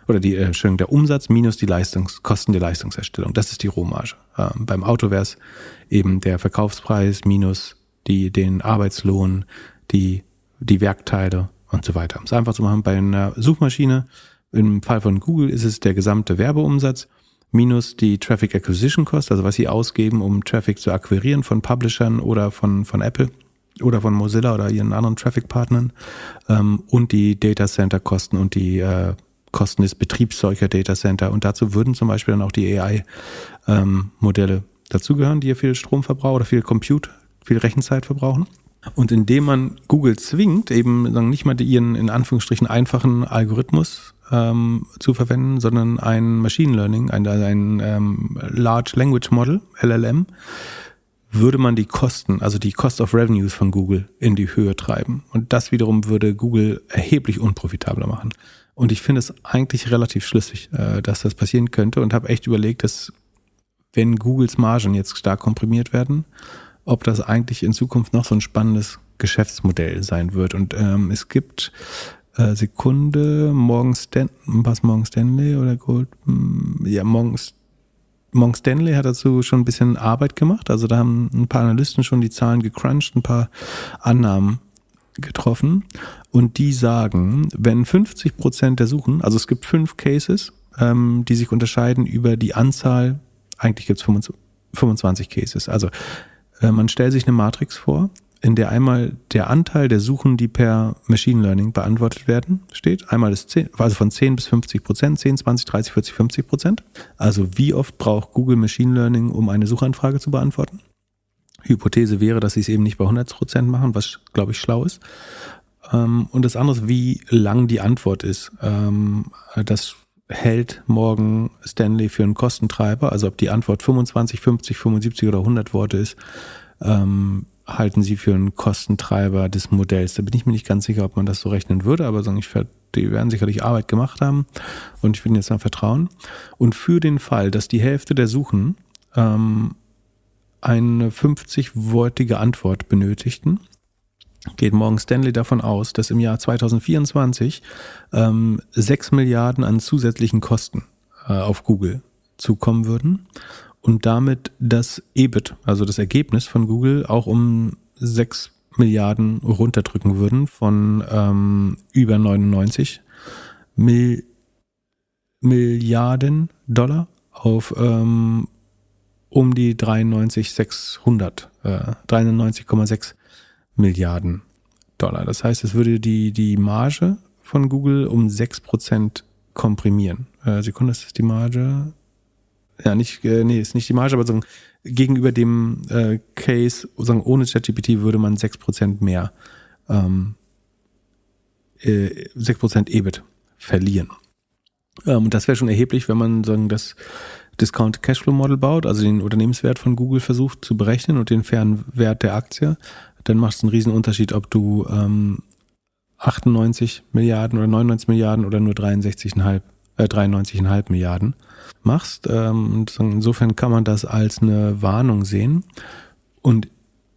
oder die, äh, Entschuldigung, der Umsatz minus die Leistungskosten der Leistungserstellung. Das ist die Rohmarge. Ähm, beim Auto wäre es eben der Verkaufspreis minus die, den Arbeitslohn, die, die Werkteile und so weiter. Um es einfach zu machen, bei einer Suchmaschine, im Fall von Google ist es der gesamte Werbeumsatz minus die Traffic Acquisition Cost, also was sie ausgeben, um Traffic zu akquirieren von Publishern oder von, von Apple oder von Mozilla oder ihren anderen Traffic-Partnern, ähm, und die Data Center Kosten und die äh, Kosten des Betriebs solcher Data Center. Und dazu würden zum Beispiel dann auch die A I-Modelle ähm, dazugehören, die ja viel Strom verbrauchen oder viel Compute, viel Rechenzeit verbrauchen. Und indem man Google zwingt, eben sagen, nicht mal ihren in Anführungsstrichen einfachen Algorithmus ähm, zu verwenden, sondern ein Machine Learning, ein, ein ähm, Large Language Model, L L M, würde man die Kosten, also die Cost of Revenues von Google in die Höhe treiben. Und das wiederum würde Google erheblich unprofitabler machen. Und ich finde es eigentlich relativ schlüssig, äh, dass das passieren könnte, und habe echt überlegt, dass wenn Googles Margen jetzt stark komprimiert werden, ob das eigentlich in Zukunft noch so ein spannendes Geschäftsmodell sein wird. Und ähm, es gibt äh, Sekunde, Morgan Stanley, was Morgan Stanley oder Gold, ja, Morgan, Morgan Stanley hat dazu schon ein bisschen Arbeit gemacht. Also da haben ein paar Analysten schon die Zahlen gecrunched, ein paar Annahmen getroffen. Und die sagen, wenn fünfzig Prozent der Suchen, also es gibt fünf Cases, ähm, die sich unterscheiden über die Anzahl, eigentlich gibt es fünfundzwanzig Cases, also man stellt sich eine Matrix vor, in der einmal der Anteil der Suchen, die per Machine Learning beantwortet werden, steht. Einmal ist zehn, also von zehn bis fünfzig Prozent, zehn, zwanzig, dreißig, vierzig, fünfzig Prozent. Also wie oft braucht Google Machine Learning, um eine Suchanfrage zu beantworten? Hypothese wäre, dass sie es eben nicht bei hundert Prozent machen, was, glaube ich, schlau ist. Und das andere ist, wie lang die Antwort ist. Das hält Morgan Stanley für einen Kostentreiber, also ob die Antwort fünfundzwanzig, fünfzig, fünfundsiebzig oder hundert Worte ist, ähm, halten sie für einen Kostentreiber des Modells. Da bin ich mir nicht ganz sicher, ob man das so rechnen würde, aber sagen, ich, die werden sicherlich Arbeit gemacht haben und ich würde jetzt mal vertrauen. Und für den Fall, dass die Hälfte der Suchen ähm, eine fünfzig-wortige Antwort benötigten, geht Morgan Stanley davon aus, dass im Jahr zwanzig vierundzwanzig ähm, sechs Milliarden an zusätzlichen Kosten äh, auf Google zukommen würden und damit das E B I T, also das Ergebnis von Google, auch um sechs Milliarden runterdrücken würden von ähm, über neunundneunzig Mil- Milliarden Dollar auf ähm, um die dreiundneunzig Komma sechshundert, äh, dreiundneunzig Komma sechs Milliarden Dollar. Das heißt, es würde die, die Marge von Google um sechs Prozent komprimieren. Äh, Sekunde, ist das die Marge? Ja, nicht, äh, nee, ist nicht die Marge, aber so, gegenüber dem äh, Case, sagen, ohne ChatGPT würde man sechs Prozent mehr, ähm, äh, sechs Prozent E B I T verlieren. Ähm, und das wäre schon erheblich, wenn man sagen, das Discounted Cashflow Model baut, also den Unternehmenswert von Google versucht zu berechnen und den fairen Wert der Aktie. Dann macht es einen riesen Unterschied, ob du ähm, achtundneunzig Milliarden oder neunundneunzig Milliarden oder nur dreiundsechzig Komma fünf, äh, dreiundneunzig Komma fünf Milliarden machst. Ähm, und insofern kann man das als eine Warnung sehen. Und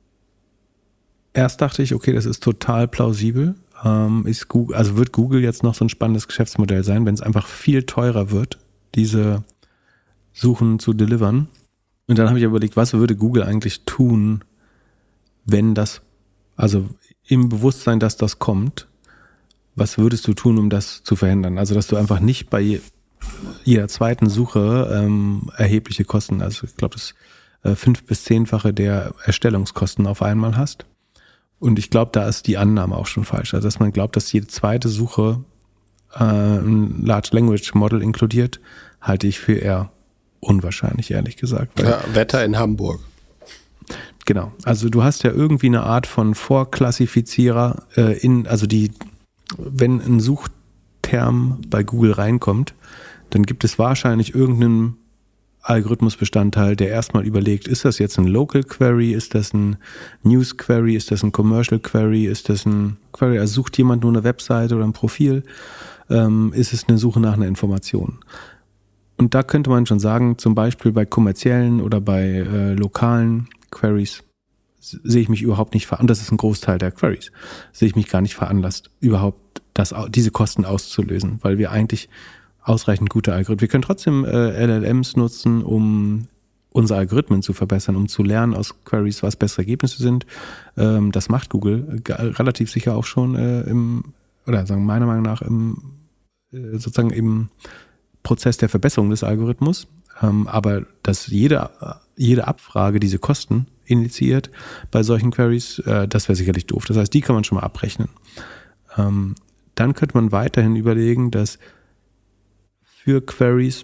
erst dachte ich, okay, das ist total plausibel. Ähm, ist Google, also wird Google jetzt noch so ein spannendes Geschäftsmodell sein, wenn es einfach viel teurer wird, diese Suchen zu delivern. Und dann habe ich überlegt, was würde Google eigentlich tun, wenn das, also im Bewusstsein, dass das kommt, was würdest du tun, um das zu verhindern? Also, dass du einfach nicht bei jeder zweiten Suche ähm, erhebliche Kosten, also ich glaube, das äh, fünf- bis zehnfache der Erstellungskosten auf einmal hast. Und ich glaube, da ist die Annahme auch schon falsch. Also, dass man glaubt, dass jede zweite Suche äh, ein Large Language Model inkludiert, halte ich für eher unwahrscheinlich, ehrlich gesagt. Weil ja, Wetter in Hamburg. Genau, also du hast ja irgendwie eine Art von Vorklassifizierer äh, in, also die, wenn ein Suchterm bei Google reinkommt, dann gibt es wahrscheinlich irgendeinen Algorithmusbestandteil, der erstmal überlegt, ist das jetzt ein Local Query, ist das ein News Query, ist das ein Commercial Query, ist das ein Query, also sucht jemand nur eine Webseite oder ein Profil, ähm, ist es eine Suche nach einer Information. Und da könnte man schon sagen, zum Beispiel bei kommerziellen oder bei äh, lokalen Queries sehe ich mich überhaupt nicht veranlasst, das ist ein Großteil der Queries, sehe ich mich gar nicht veranlasst, überhaupt das, diese Kosten auszulösen, weil wir eigentlich ausreichend gute Algorithmen. Wir können trotzdem äh, L L Ms nutzen, um unsere Algorithmen zu verbessern, um zu lernen aus Queries, was bessere Ergebnisse sind. Ähm, das macht Google g- relativ sicher auch schon äh, im, oder sagen meiner Meinung nach im äh, sozusagen im Prozess der Verbesserung des Algorithmus. Ähm, aber dass jede, jede Abfrage diese Kosten initiiert bei solchen Queries, äh, das wäre sicherlich doof. Das heißt, die kann man schon mal abrechnen. Ähm, dann könnte man weiterhin überlegen, dass für Queries,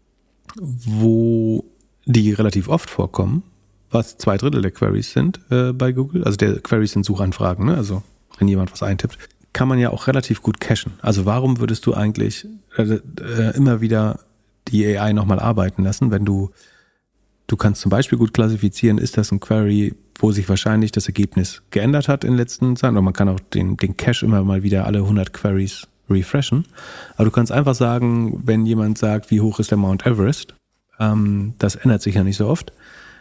wo die relativ oft vorkommen, was zwei Drittel der Queries sind äh, bei Google, also der Queries sind Suchanfragen, ne? Also wenn jemand was eintippt, kann man ja auch relativ gut cachen. Also warum würdest du eigentlich äh, äh, immer wieder die A I nochmal arbeiten lassen, wenn du, du kannst zum Beispiel gut klassifizieren, ist das ein Query, wo sich wahrscheinlich das Ergebnis geändert hat in den letzten Zeiten, oder man kann auch den, den Cache immer mal wieder alle hundert Queries refreshen, aber du kannst einfach sagen, wenn jemand sagt, wie hoch ist der Mount Everest, ähm, das ändert sich ja nicht so oft,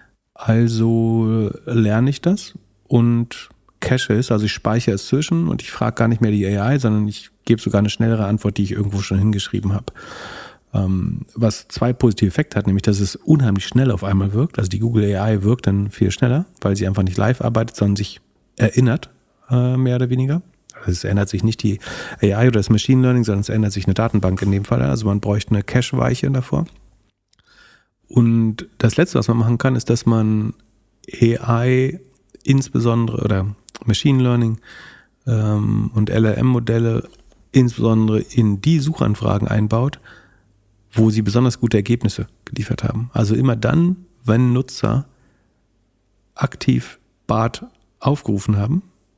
also lerne ich das und cache es, also ich speichere es zwischen und ich frage gar nicht mehr die A I, sondern ich gebe sogar eine schnellere Antwort, die ich irgendwo schon hingeschrieben habe. Ähm, was zwei positive Effekte hat, nämlich dass es unheimlich schnell auf einmal wirkt, also die Google A I wirkt dann viel schneller, weil sie einfach nicht live arbeitet, sondern sich erinnert, äh, mehr oder weniger. Also es ändert sich nicht die A I oder das Machine Learning, sondern es ändert sich eine Datenbank in dem Fall. Also man bräuchte eine Cache-Weiche davor. Und das Letzte, was man machen kann, ist, dass man A I insbesondere oder Machine Learning ähm, und L L M-Modelle insbesondere in die Suchanfragen einbaut, wo sie besonders gute Ergebnisse geliefert haben. Also immer dann, wenn Nutzer aktiv Bart aufgerufen haben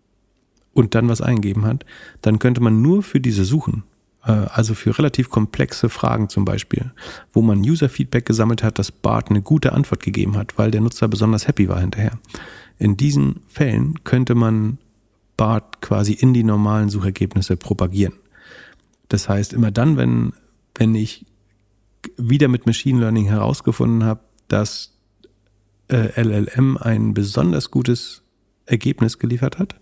und dann was eingegeben hat, dann könnte man nur für diese Suchen, äh, also für relativ komplexe Fragen zum Beispiel, wo man User-Feedback gesammelt hat, dass Bart eine gute Antwort gegeben hat, weil der Nutzer besonders happy war hinterher. In diesen Fällen könnte man Bart quasi in die normalen Suchergebnisse propagieren. Das heißt, immer dann, wenn, wenn ich wieder mit Machine Learning herausgefunden habe, dass äh, L L M ein besonders gutes Ergebnis geliefert hat,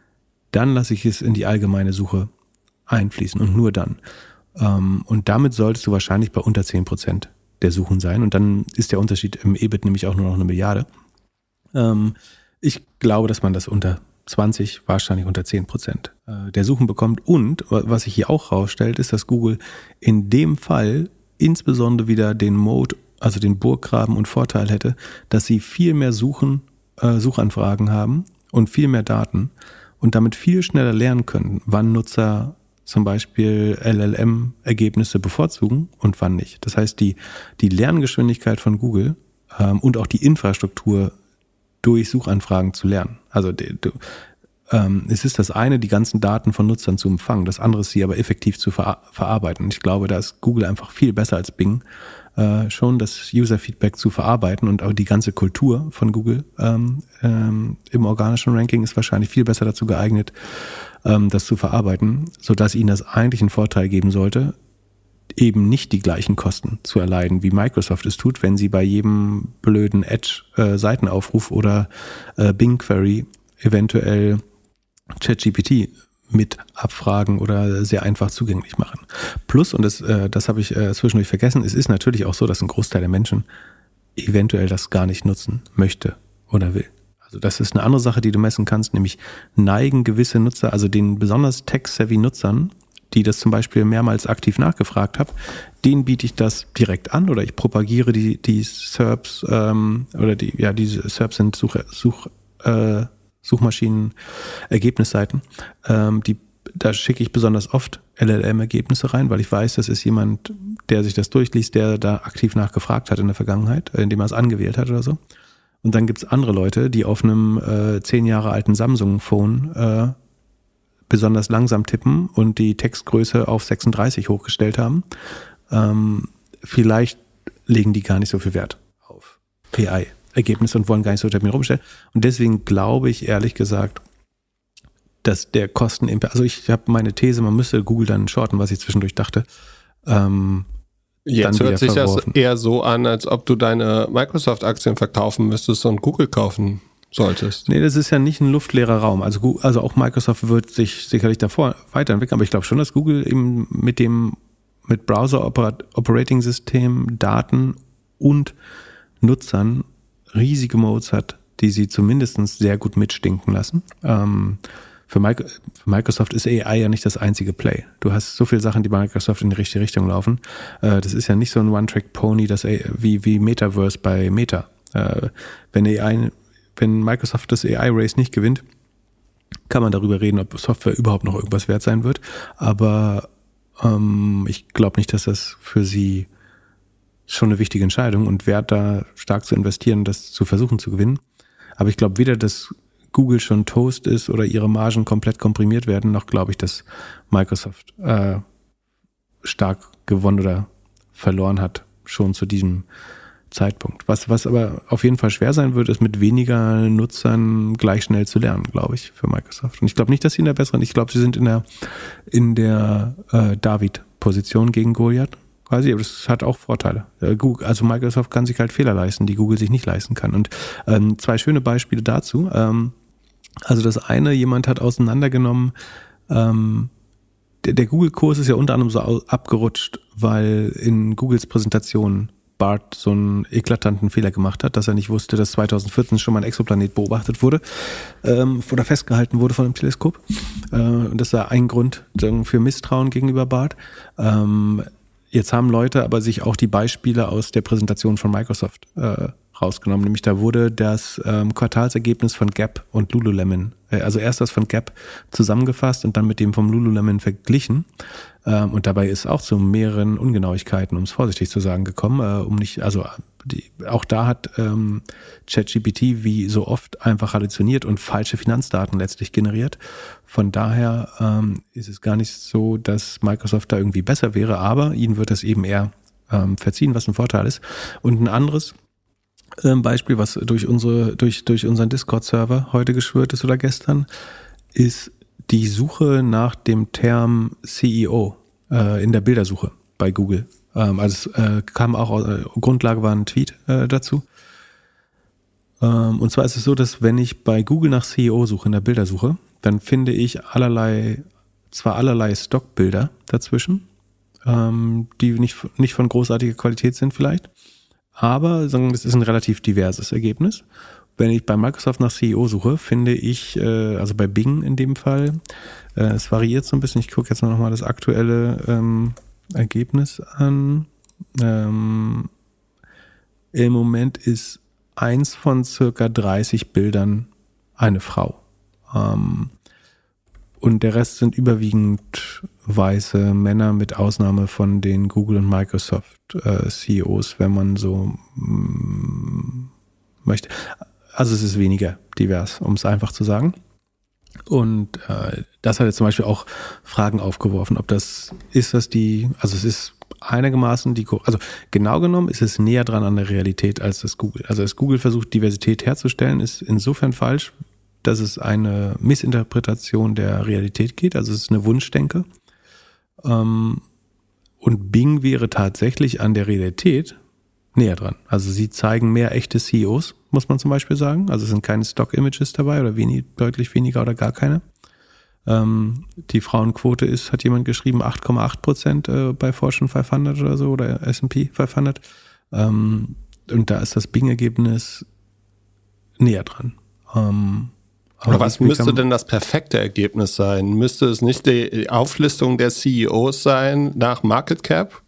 dann lasse ich es in die allgemeine Suche einfließen und nur dann. Ähm, und damit solltest du wahrscheinlich bei unter zehn Prozent der Suchen sein und dann ist der Unterschied im E B I T nämlich auch nur noch eine Milliarde. Ähm, ich glaube, dass man das unter zwanzig, wahrscheinlich unter zehn Prozent äh, der Suchen bekommt und was sich hier auch rausstellt, ist, dass Google in dem Fall insbesondere wieder den Mode, also den Burggraben und Vorteil hätte, dass sie viel mehr Suchen, äh, Suchanfragen haben und viel mehr Daten und damit viel schneller lernen können, wann Nutzer zum Beispiel L L M-Ergebnisse bevorzugen und wann nicht. Das heißt, die, die Lerngeschwindigkeit von Google ähm, und auch die Infrastruktur durch Suchanfragen zu lernen. Also die, die, ähm, es ist das eine, die ganzen Daten von Nutzern zu empfangen, das andere ist sie aber effektiv zu ver- verarbeiten. Und ich glaube, da ist Google einfach viel besser als Bing, äh, schon das User-Feedback zu verarbeiten und auch die ganze Kultur von Google ähm, ähm, im organischen Ranking ist wahrscheinlich viel besser dazu geeignet, ähm, das zu verarbeiten, sodass ihnen das eigentlich einen Vorteil geben sollte, eben nicht die gleichen Kosten zu erleiden, wie Microsoft es tut, wenn sie bei jedem blöden Edge-Seitenaufruf äh, oder äh, Bing-Query eventuell ChatGPT mit abfragen oder sehr einfach zugänglich machen. Plus, und das, äh, das habe ich äh, zwischendurch vergessen, es ist natürlich auch so, dass ein Großteil der Menschen eventuell das gar nicht nutzen möchte oder will. Also das ist eine andere Sache, die du messen kannst, nämlich neigen gewisse Nutzer, also den besonders tech-savvy Nutzern, die das zum Beispiel mehrmals aktiv nachgefragt habe, denen biete ich das direkt an oder ich propagiere die, die S E R Ps ähm, oder die, ja, diese S E R Ps sind Such, Such, äh, Suchmaschinen-Ergebnisseiten. Ähm, die, da schicke ich besonders oft L L M-Ergebnisse rein, weil ich weiß, das ist jemand, der sich das durchliest, der da aktiv nachgefragt hat in der Vergangenheit, indem er es angewählt hat oder so. Und dann gibt's andere Leute, die auf einem äh, zehn Jahre alten Samsung-Phone äh, besonders langsam tippen und die Textgröße auf sechsunddreißig hochgestellt haben. Ähm, vielleicht legen die gar nicht so viel Wert auf A I-Ergebnisse und wollen gar nicht so damit rumstellen. Und deswegen glaube ich ehrlich gesagt, dass der Kosten, also ich habe meine These, man müsste Google dann shorten, was ich zwischendurch dachte. Ähm, Jetzt hört sich das eher so an, als ob du deine Microsoft-Aktien verkaufen müsstest und Google kaufen solltest. Nee, das ist ja nicht ein luftleerer Raum. Also, also auch Microsoft wird sich sicherlich davor weiterentwickeln, aber ich glaube schon, dass Google eben mit dem mit Browser-Operating-System, Daten und Nutzern riesige Modes hat, die sie zumindest sehr gut mitstinken lassen. Ähm, für, Mike, für Microsoft ist A I ja nicht das einzige Play. Du hast so viele Sachen, die bei Microsoft in die richtige Richtung laufen. Äh, das ist ja nicht so ein One-Trick-Pony, das A I, wie, wie Metaverse bei Meta. Äh, wenn A I, wenn Microsoft das A I-Race nicht gewinnt, kann man darüber reden, ob Software überhaupt noch irgendwas wert sein wird. Aber ähm, ich glaube nicht, dass das für sie schon eine wichtige Entscheidung und wert, da stark zu investieren, das zu versuchen zu gewinnen. Aber ich glaube weder, dass Google schon Toast ist oder ihre Margen komplett komprimiert werden, noch glaube ich, dass Microsoft äh, stark gewonnen oder verloren hat, schon zu diesem Zeitpunkt. Was, was aber auf jeden Fall schwer sein wird, ist mit weniger Nutzern gleich schnell zu lernen, glaube ich, für Microsoft. Und ich glaube nicht, dass sie in der besseren, ich glaube, sie sind in der, in der äh, David-Position gegen Goliath. Quasi, aber das hat auch Vorteile. Google, also Microsoft kann sich halt Fehler leisten, die Google sich nicht leisten kann. Und ähm, zwei schöne Beispiele dazu. Ähm, also das eine, jemand hat auseinandergenommen, ähm, der, der Google-Kurs ist ja unter anderem so abgerutscht, weil in Googles Präsentation Bart so einen eklatanten Fehler gemacht hat, dass er nicht wusste, dass zweitausendvierzehn schon mal ein Exoplanet beobachtet wurde ähm, oder festgehalten wurde von einem Teleskop. Äh, und das war ein Grund für Misstrauen gegenüber Bart. Ähm, Jetzt haben Leute aber sich auch die Beispiele aus der Präsentation von Microsoft äh, rausgenommen. Nämlich da wurde das ähm, Quartalsergebnis von Gap und Lululemon, äh, also erst das von Gap zusammengefasst und dann mit dem vom Lululemon verglichen. Ähm, und dabei ist auch zu mehreren Ungenauigkeiten, um es vorsichtig zu sagen, gekommen. Äh, um nicht, also die, auch da hat ähm, ChatGPT wie so oft einfach halluziniert und falsche Finanzdaten letztlich generiert. Von daher ähm, ist es gar nicht so, dass Microsoft da irgendwie besser wäre, aber ihnen wird das eben eher ähm, verziehen, was ein Vorteil ist. Und ein anderes ähm, Beispiel, was durch unsere durch durch unseren Discord-Server heute geschwört ist oder gestern, ist die Suche nach dem Term C E O äh, in der Bildersuche bei Google. Ähm, also es äh, kam auch, äh, Grundlage war ein Tweet äh, dazu. Ähm, und zwar ist es so, dass wenn ich bei Google nach C E O suche, in der Bildersuche, dann finde ich allerlei, zwar allerlei Stockbilder dazwischen, ähm, die nicht, nicht von großartiger Qualität sind vielleicht, aber sagen, das ist ein relativ diverses Ergebnis. Wenn ich bei Microsoft nach C E O suche, finde ich, äh, also bei Bing in dem Fall, äh, es variiert so ein bisschen, ich gucke jetzt noch mal das aktuelle ähm, Ergebnis an. Ähm, im Moment ist eins von circa dreißig Bildern eine Frau. Ähm, und der Rest sind überwiegend weiße Männer mit Ausnahme von den Google und Microsoft äh, C E Os, wenn man so mm, möchte. Also es ist weniger divers, um es einfach zu sagen. Und äh, das hat jetzt zum Beispiel auch Fragen aufgeworfen, ob das, ist das die, also es ist einigermaßen die, also genau genommen ist es näher dran an der Realität als das Google. Also das Google versucht, Diversität herzustellen, ist insofern falsch, dass es eine Missinterpretation der Realität geht, also es ist eine Wunschdenke. Ähm, und Bing wäre tatsächlich an der Realität näher dran. Also sie zeigen mehr echte C E Os, muss man zum Beispiel sagen. Also es sind keine Stock-Images dabei oder wenig, deutlich weniger oder gar keine. Ähm, die Frauenquote ist, hat jemand geschrieben, acht Komma acht Prozent äh, bei Fortune fünfhundert oder so oder S und P fünfhundert. Ähm, und da ist das Bing-Ergebnis näher dran. Ähm, aber, aber was müsste denn das perfekte Ergebnis sein? Müsste es nicht die Auflistung der C E Os sein nach Market Cap?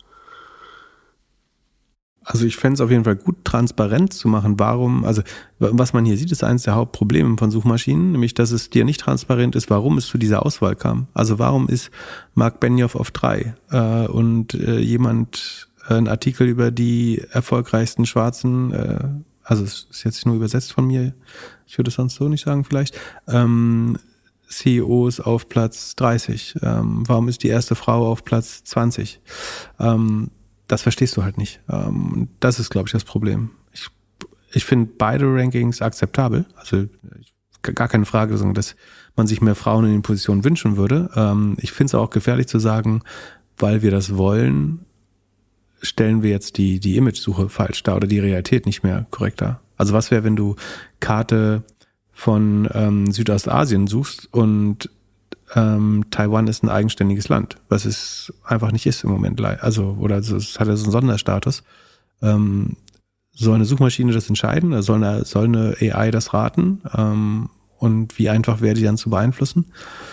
Also ich fände es auf jeden Fall gut, transparent zu machen, warum, also was man hier sieht, ist eines der Hauptprobleme von Suchmaschinen, nämlich dass es dir nicht transparent ist, warum es zu dieser Auswahl kam. Also warum ist Mark Benioff auf drei äh, und äh, jemand, äh, ein Artikel über die erfolgreichsten Schwarzen, äh, also es ist jetzt nur übersetzt von mir, ich würde es sonst so nicht sagen vielleicht, ähm, C E Os auf Platz dreißig. Ähm, warum ist die erste Frau auf Platz zwanzig? Ähm, Das verstehst du halt nicht. Das ist, glaube ich, das Problem. Ich, ich finde beide Rankings akzeptabel. Also gar keine Frage, dass man sich mehr Frauen in den Positionen wünschen würde. Ich finde es auch gefährlich zu sagen, weil wir das wollen, stellen wir jetzt die, die Image-Suche falsch dar oder die Realität nicht mehr korrekt dar. Also was wäre, wenn du Karte von ähm, Südostasien suchst und ähm, Taiwan ist ein eigenständiges Land, was es einfach nicht ist im Moment. Also, oder es hat ja so einen Sonderstatus. Ähm, soll eine Suchmaschine das entscheiden? Oder soll eine, soll eine A I das raten? Ähm, und wie einfach wäre die dann zu beeinflussen?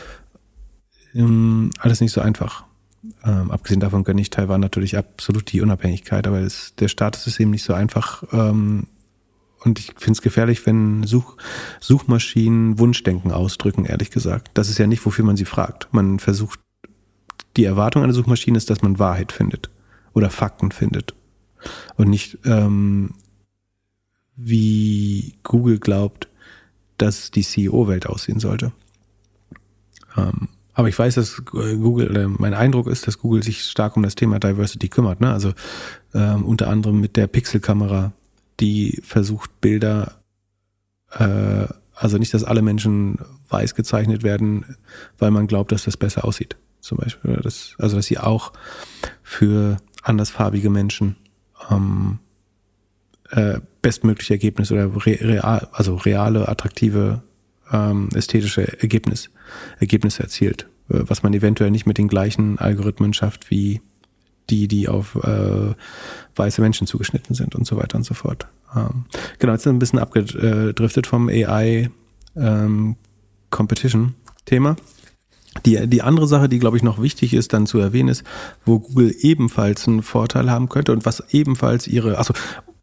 Ähm, alles nicht so einfach. Ähm, abgesehen davon gönne ich Taiwan natürlich absolut die Unabhängigkeit, aber es, der Status ist eben nicht so einfach. Ähm, Und ich finde es gefährlich, wenn Such, Suchmaschinen Wunschdenken ausdrücken, ehrlich gesagt. Das ist ja nicht, wofür man sie fragt. Man versucht, die Erwartung einer Suchmaschine ist, dass man Wahrheit findet oder Fakten findet. Und nicht, ähm, wie Google glaubt, dass die C E O-Welt aussehen sollte. Ähm, aber ich weiß, dass Google, oder mein Eindruck ist, dass Google sich stark um das Thema Diversity kümmert. Ne? Also ähm, unter anderem mit der Pixelkamera, die versucht Bilder, äh, also nicht, dass alle Menschen weiß gezeichnet werden, weil man glaubt, dass das besser aussieht, zum Beispiel. Oder das, also dass sie auch für andersfarbige Menschen ähm, äh, bestmögliche Ergebnisse oder re, real, also reale, attraktive, ähm, ästhetische Ergebnis, Ergebnisse erzielt, äh, was man eventuell nicht mit den gleichen Algorithmen schafft wie die, die auf äh, weiße Menschen zugeschnitten sind und so weiter und so fort. Ähm, genau, jetzt sind wir ein bisschen abgedriftet vom A I ähm, Competition-Thema. Die, die andere Sache, die, glaube ich, noch wichtig ist, dann zu erwähnen, ist, wo Google ebenfalls einen Vorteil haben könnte und was ebenfalls ihre, also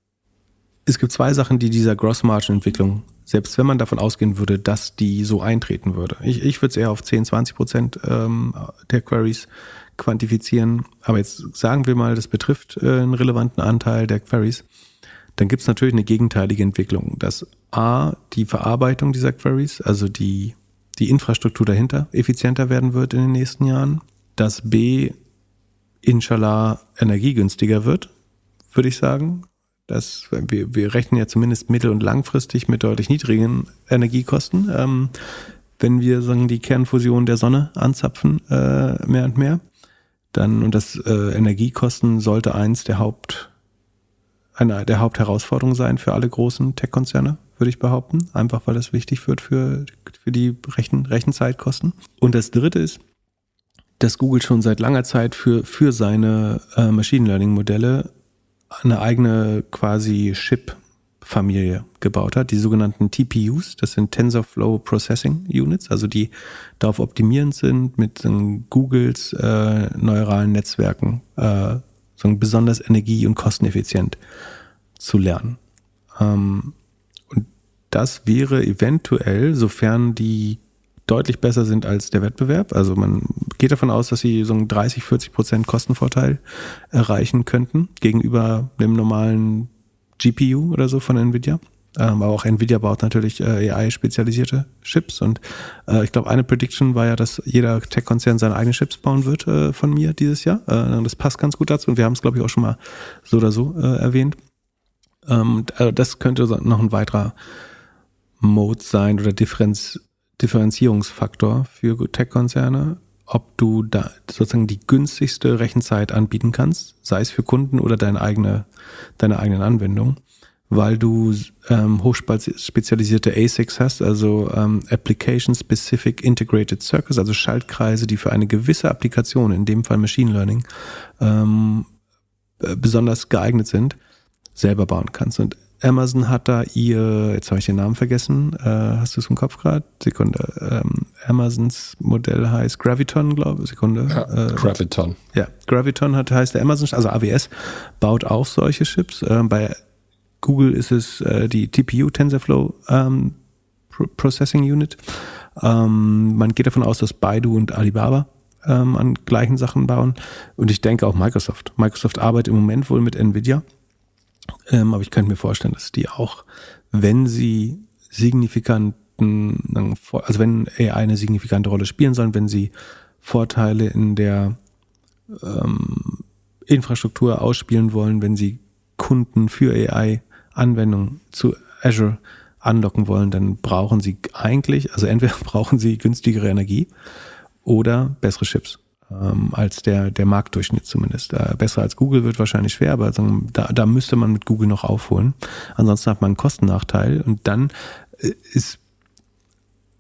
es gibt zwei Sachen, die dieser Gross-Margin-Entwicklung, selbst wenn man davon ausgehen würde, dass die so eintreten würde. Ich, ich würde es eher auf zehn, zwanzig Prozent ähm, der Queries quantifizieren, aber jetzt sagen wir mal, das betrifft äh, einen relevanten Anteil der Queries, dann gibt es natürlich eine gegenteilige Entwicklung, dass A, die Verarbeitung dieser Queries, also die, die Infrastruktur dahinter effizienter werden wird in den nächsten Jahren, dass B, inshallah energiegünstiger wird, würde ich sagen. Das, wir, wir rechnen ja zumindest mittel- und langfristig mit deutlich niedrigen Energiekosten, ähm, wenn wir sagen, die Kernfusion der Sonne anzapfen, äh, mehr und mehr. Dann, und das äh, Energiekosten sollte eins der Haupt, eine der Hauptherausforderungen sein für alle großen Tech-Konzerne, würde ich behaupten. Einfach weil das wichtig wird für, für die Rechen, Rechenzeitkosten. Und das dritte ist, dass Google schon seit langer Zeit für, für seine äh, Machine Learning-Modelle eine eigene quasi Chip-Familie gebaut hat, die sogenannten T P Us, das sind TensorFlow Processing Units, also die darauf optimierend sind, mit ähm, Googles äh, neuralen Netzwerken äh, so besonders energie- und kosteneffizient zu lernen. Ähm, und das wäre eventuell, sofern die deutlich besser sind als der Wettbewerb, also man geht davon aus, dass sie so einen dreißig, vierzig Prozent Kostenvorteil erreichen könnten gegenüber dem normalen G P U oder so von Nvidia. Ähm, aber auch Nvidia baut natürlich äh, A I-spezialisierte Chips und äh, ich glaube, eine Prediction war ja, dass jeder Tech-Konzern seine eigenen Chips bauen wird äh, von mir dieses Jahr. Äh, das passt ganz gut dazu und wir haben es, glaube ich, auch schon mal so oder so äh, erwähnt. Ähm, äh, das könnte noch ein weiterer Mode sein oder Differenz Differenzierungsfaktor für Tech-Konzerne, ob du da sozusagen die günstigste Rechenzeit anbieten kannst, sei es für Kunden oder deine eigene, deine eigenen Anwendungen, weil du ähm, hochspezialisierte A S I Cs hast, also ähm, Application Specific Integrated Circuits, also Schaltkreise, die für eine gewisse Applikation, in dem Fall Machine Learning, ähm, besonders geeignet sind, selber bauen kannst. Und Amazon hat da ihr, jetzt habe ich den Namen vergessen, äh, hast du es im Kopf gerade? Sekunde. Ähm, Amazons Modell heißt Graviton, glaube ich. Sekunde. Ja, äh, Graviton. Ja, Graviton hat, heißt der Amazon, also A W S baut auch solche Chips. Äh, bei Google ist es äh, die T P U, TensorFlow ähm, Processing Unit. Ähm, man geht davon aus, dass Baidu und Alibaba ähm, an gleichen Sachen bauen. Und ich denke auch Microsoft. Microsoft arbeitet im Moment wohl mit Nvidia. Ähm, aber ich könnte mir vorstellen, dass die auch, wenn sie signifikanten, also wenn A I eine signifikante Rolle spielen sollen, wenn sie Vorteile in der ähm, Infrastruktur ausspielen wollen, wenn sie Kunden für A I-Anwendungen zu Azure anlocken wollen, dann brauchen sie eigentlich, also entweder brauchen sie günstigere Energie oder bessere Chips. Als der, der Marktdurchschnitt zumindest. Äh, besser als Google wird wahrscheinlich schwer, aber also, da, da müsste man mit Google noch aufholen. Ansonsten hat man einen Kostennachteil und dann ist,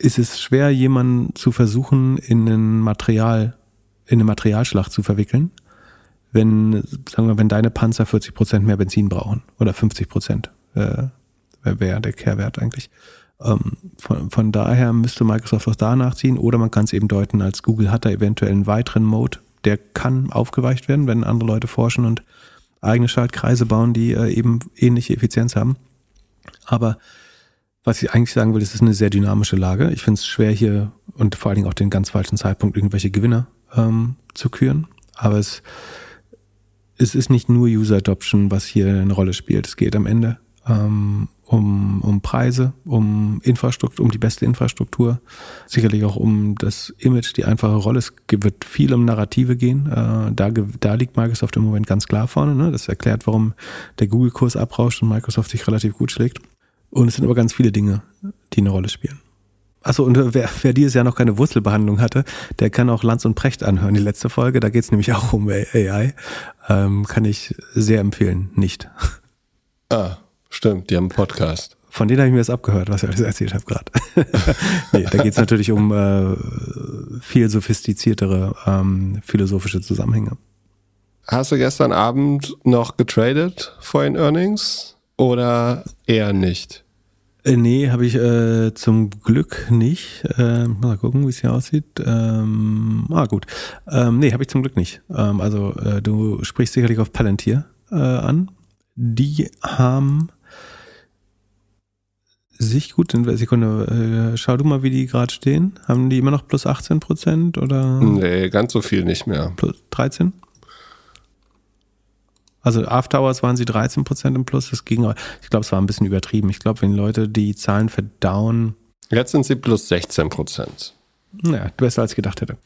ist es schwer, jemanden zu versuchen, in ein Material, in eine Materialschlacht zu verwickeln, wenn, sagen wir, wenn deine Panzer vierzig Prozent mehr Benzin brauchen oder fünfzig Prozent, äh, wäre der Kehrwert eigentlich. Ähm, von, von daher müsste Microsoft auch da nachziehen, oder man kann es eben deuten, als Google hat da eventuell einen weiteren Mode, der kann aufgeweicht werden, wenn andere Leute forschen und eigene Schaltkreise bauen, die äh, eben ähnliche Effizienz haben. Aber was ich eigentlich sagen will, es ist eine sehr dynamische Lage. Ich finde es schwer hier und vor allen Dingen auch den ganz falschen Zeitpunkt irgendwelche Gewinner ähm, zu küren. Aber es, es ist nicht nur User Adoption, was hier eine Rolle spielt. Es geht am Ende ähm, um, um Preise, um Infrastruktur, um die beste Infrastruktur, sicherlich auch um das Image, die einfache Rolle. Es wird viel um Narrative gehen. Äh, da, da liegt Microsoft im Moment ganz klar vorne. Ne? Das erklärt, warum der Google-Kurs abrauscht und Microsoft sich relativ gut schlägt. Und es sind aber ganz viele Dinge, die eine Rolle spielen. Achso, und wer, wer dieses Jahr noch keine Wurzelbehandlung hatte, der kann auch Lanz und Precht anhören, die letzte Folge. Da geht es nämlich auch um A I. Ähm, kann ich sehr empfehlen, nicht. Ah, stimmt, die haben einen Podcast. Von denen habe ich mir das abgehört, was ich alles erzählt habe gerade. Nee, da geht es natürlich um äh, viel sophistiziertere ähm, philosophische Zusammenhänge. Hast du gestern Abend noch getradet vor den Earnings oder eher nicht? Äh, nee, habe ich äh, zum Glück nicht. Äh, mal gucken, wie es hier aussieht. Ähm, ah, gut. Ähm, nee, habe ich zum Glück nicht. Ähm, also äh, du sprichst sicherlich auf Palantir äh, an. Die haben sich gut in der Sekunde. Äh, schau du mal, wie die gerade stehen. Haben die immer noch plus achtzehn Prozent oder? Nee, ganz so viel nicht mehr. Plus dreizehn? Also After Hours waren sie dreizehn Prozent im Plus, das ging, ich glaube, es war ein bisschen übertrieben. Ich glaube, wenn Leute die Zahlen verdauen... Jetzt sind sie plus sechzehn Prozent. Naja, besser als ich gedacht hätte.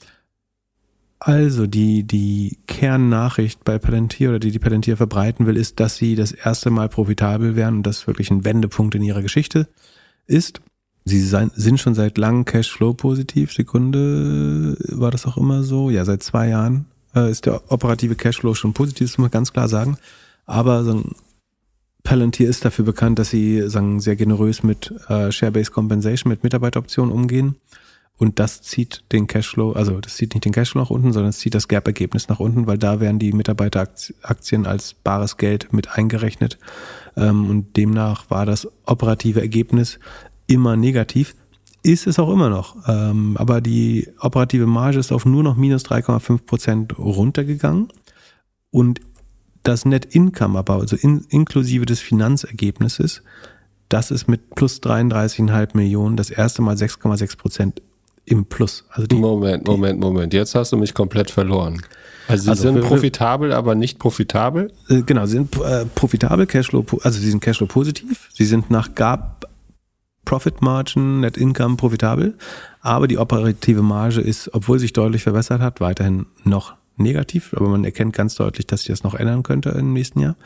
Also die, die Kernnachricht bei Palantir oder die die Palantir verbreiten will, ist, dass sie das erste Mal profitabel werden und das wirklich ein Wendepunkt in ihrer Geschichte ist. Sie sein, sind schon seit langem Cashflow positiv. Sekunde, war das auch immer so? Ja, seit zwei Jahren. Ist der operative Cashflow schon positiv, das muss man ganz klar sagen. Aber sagen, Palantir ist dafür bekannt, dass sie sagen, sehr generös mit äh, Share-Based Compensation, mit Mitarbeiteroptionen umgehen. Und das zieht den Cashflow, also das zieht nicht den Cashflow nach unten, sondern es zieht das Gap-Ergebnis nach unten, weil da werden die Mitarbeiteraktien als bares Geld mit eingerechnet. Ähm, und demnach war das operative Ergebnis immer negativ. Ist es auch immer noch. Ähm, aber die operative Marge ist auf nur noch minus drei Komma fünf Prozent runtergegangen. Und das Net Income aber, also in, inklusive des Finanzergebnisses, das ist mit plus dreiunddreißig Komma fünf Millionen das erste Mal sechs Komma sechs Prozent im Plus. Also die, Moment, Moment, Moment. Jetzt hast du mich komplett verloren. Also sie also sind für, profitabel, aber nicht profitabel? Äh, genau, sie sind äh, profitabel, Cashflow, also sie sind Cashflow positiv. Sie sind nach G A A P Profit Margin, Net Income profitabel, aber die operative Marge ist, obwohl sich deutlich verbessert hat, weiterhin noch negativ, aber man erkennt ganz deutlich, dass sich das noch ändern könnte im nächsten Jahr.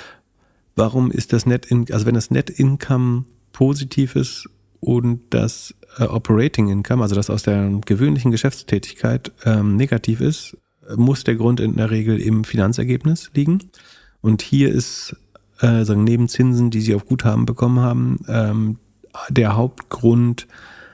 Warum ist das Net Income, also wenn das Net Income positiv ist und das äh, Operating Income, also das aus der gewöhnlichen Geschäftstätigkeit ähm, negativ ist, muss der Grund in der Regel im Finanzergebnis liegen. Und hier ist äh, sagen neben Zinsen, die sie auf Guthaben bekommen haben, ähm, der Hauptgrund,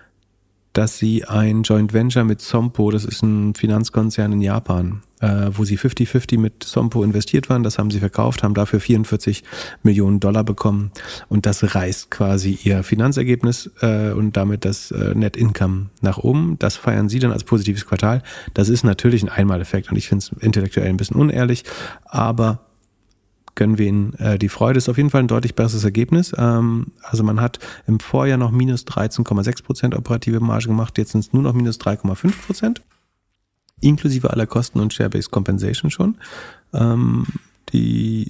dass sie ein Joint Venture mit Sompo, das ist ein Finanzkonzern in Japan, äh, wo sie fünfzig fünfzig mit Sompo investiert waren, das haben sie verkauft, haben dafür vierundvierzig Millionen Dollar bekommen und das reißt quasi ihr Finanzergebnis äh, und damit das äh, Net Income nach oben. Das feiern sie dann als positives Quartal. Das ist natürlich ein Einmaleffekt und ich finde es intellektuell ein bisschen unehrlich, aber gönnen wir ihnen äh, die Freude. Ist auf jeden Fall ein deutlich besseres Ergebnis. Ähm, also man hat im Vorjahr noch minus dreizehn Komma sechs Prozent operative Marge gemacht, jetzt sind es nur noch minus drei Komma fünf Prozent, inklusive aller Kosten und Share-Based Compensation schon. Ähm, die,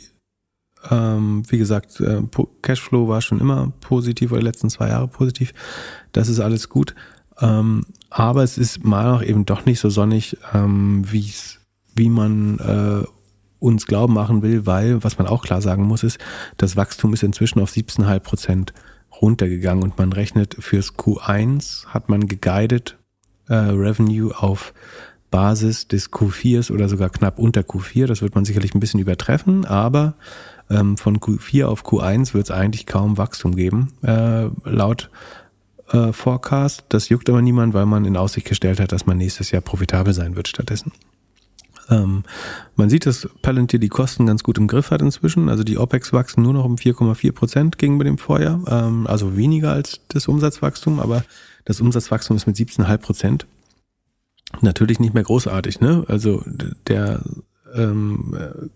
ähm, wie gesagt, äh, Cashflow war schon immer positiv oder die letzten zwei Jahre positiv. Das ist alles gut. Ähm, aber es ist mal auch eben doch nicht so sonnig, ähm, wie's, wie man äh, uns glauben machen will, weil, was man auch klar sagen muss, ist, das Wachstum ist inzwischen auf siebzehn Komma fünf Prozent runtergegangen und man rechnet fürs Q eins, hat man geguidet äh, Revenue auf Basis des Q vier oder sogar knapp unter Q vier, das wird man sicherlich ein bisschen übertreffen, aber ähm, von Q vier auf Q eins wird es eigentlich kaum Wachstum geben. Äh, laut äh, Forecast. Das juckt aber niemand, weil man in Aussicht gestellt hat, dass man nächstes Jahr profitabel sein wird stattdessen. Ähm, man sieht, dass Palantir die Kosten ganz gut im Griff hat inzwischen. Also die OPEX wachsen nur noch um vier Komma vier Prozent gegenüber dem Vorjahr. Ähm, also weniger als das Umsatzwachstum, aber das Umsatzwachstum ist mit siebzehn Komma fünf Prozent. Natürlich nicht mehr großartig, ne? Also der ähm,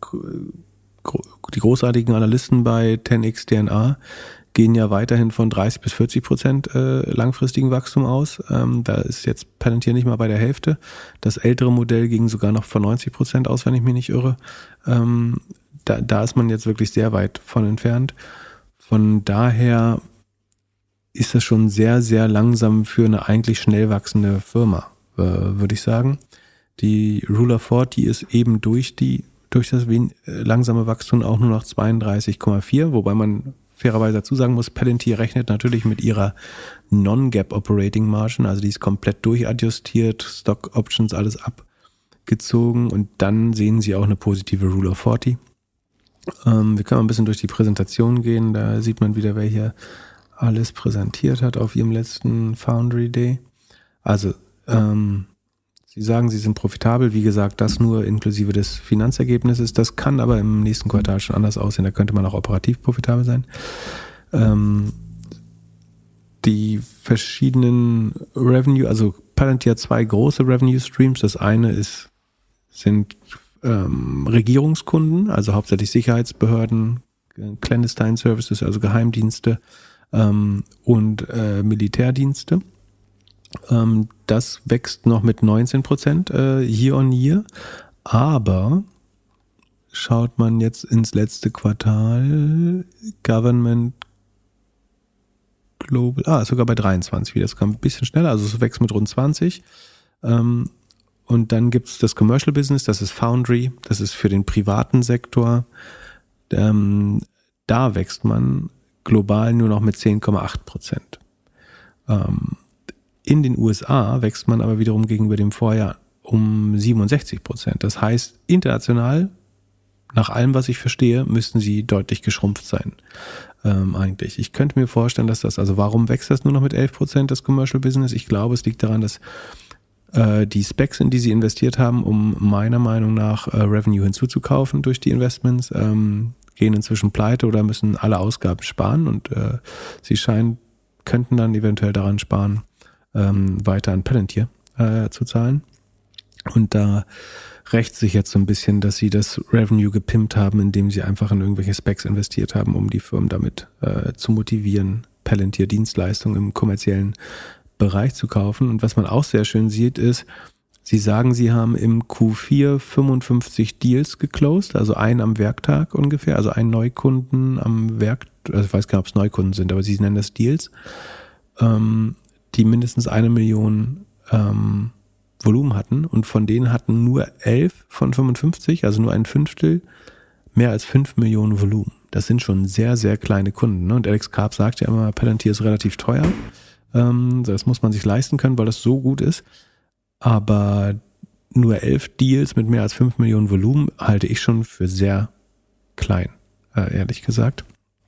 die großartigen Analysten bei zehn X D N A gehen ja weiterhin von dreißig bis vierzig Prozent äh, langfristigen Wachstum aus. Ähm, da ist jetzt Palantir nicht mal bei der Hälfte. Das ältere Modell ging sogar noch von neunzig Prozent aus, wenn ich mich nicht irre. Ähm, da, da ist man jetzt wirklich sehr weit von entfernt. Von daher ist das schon sehr, sehr langsam für eine eigentlich schnell wachsende Firma, äh, würde ich sagen. Die Rule of vierzig ist eben durch die durch das wen, äh, langsame Wachstum auch nur noch zweiunddreißig Komma vier, wobei man fairerweise dazu sagen muss, Palantir rechnet natürlich mit ihrer Non-Gap Operating Margin, also die ist komplett durchadjustiert, Stock Options alles abgezogen und dann sehen sie auch eine positive Rule of vierzig. Ähm, wir können mal ein bisschen durch die Präsentation gehen, da sieht man wieder, wer hier alles präsentiert hat auf ihrem letzten Foundry Day. Also, ähm, Sie sagen, Sie sind profitabel, wie gesagt, das nur inklusive des Finanzergebnisses. Das kann aber im nächsten Quartal schon anders aussehen. Da könnte man auch operativ profitabel sein. Ähm, die verschiedenen Revenue, also Palantir hat zwei große Revenue Streams. Das eine ist, sind ähm, Regierungskunden, also hauptsächlich Sicherheitsbehörden, Clandestine Services, also Geheimdienste ähm, und äh, Militärdienste. Ähm, das wächst noch mit neunzehn Prozent äh, year on year, aber schaut man jetzt ins letzte Quartal, Government Global, ah, sogar bei dreiundzwanzig wieder, das kam ein bisschen schneller, also es wächst mit rund zwanzig. Ähm, und dann gibt's das Commercial Business, das ist Foundry, das ist für den privaten Sektor. Ähm, da wächst man global nur noch mit zehn Komma acht Prozent. Ähm, In den U S A wächst man aber wiederum gegenüber dem Vorjahr um siebenundsechzig Prozent. Das heißt, international, nach allem, was ich verstehe, müssten sie deutlich geschrumpft sein, ähm, eigentlich. Ich könnte mir vorstellen, dass das, also warum wächst das nur noch mit elf Prozent, das Commercial Business? Ich glaube, es liegt daran, dass äh, die Specs, in die sie investiert haben, um meiner Meinung nach äh, Revenue hinzuzukaufen durch die Investments, ähm, gehen inzwischen pleite oder müssen alle Ausgaben sparen und äh, sie scheinen, könnten dann eventuell daran sparen, Ähm, weiter an Palantir äh, zu zahlen. Und da rächt sich jetzt so ein bisschen, dass sie das Revenue gepimpt haben, indem sie einfach in irgendwelche Specs investiert haben, um die Firmen damit äh, zu motivieren, Palantir Dienstleistungen im kommerziellen Bereich zu kaufen. Und was man auch sehr schön sieht, ist, sie sagen, sie haben im Q vier fünfundfünfzig Deals geclosed, also einen am Werktag ungefähr, also einen Neukunden am Werk, also ich weiß gar nicht, ob es Neukunden sind, aber sie nennen das Deals. Ähm, die mindestens eine Million ähm, Volumen hatten und von denen hatten nur elf von fünfundfünfzig, also nur ein Fünftel, mehr als fünf Millionen Volumen. Das sind schon sehr, sehr kleine Kunden. Ne? Und Alex Karp sagt ja immer, Palantir ist relativ teuer. Ähm, das muss man sich leisten können, weil das so gut ist. Aber nur elf Deals mit mehr als fünf Millionen Volumen halte ich schon für sehr klein, äh, ehrlich gesagt.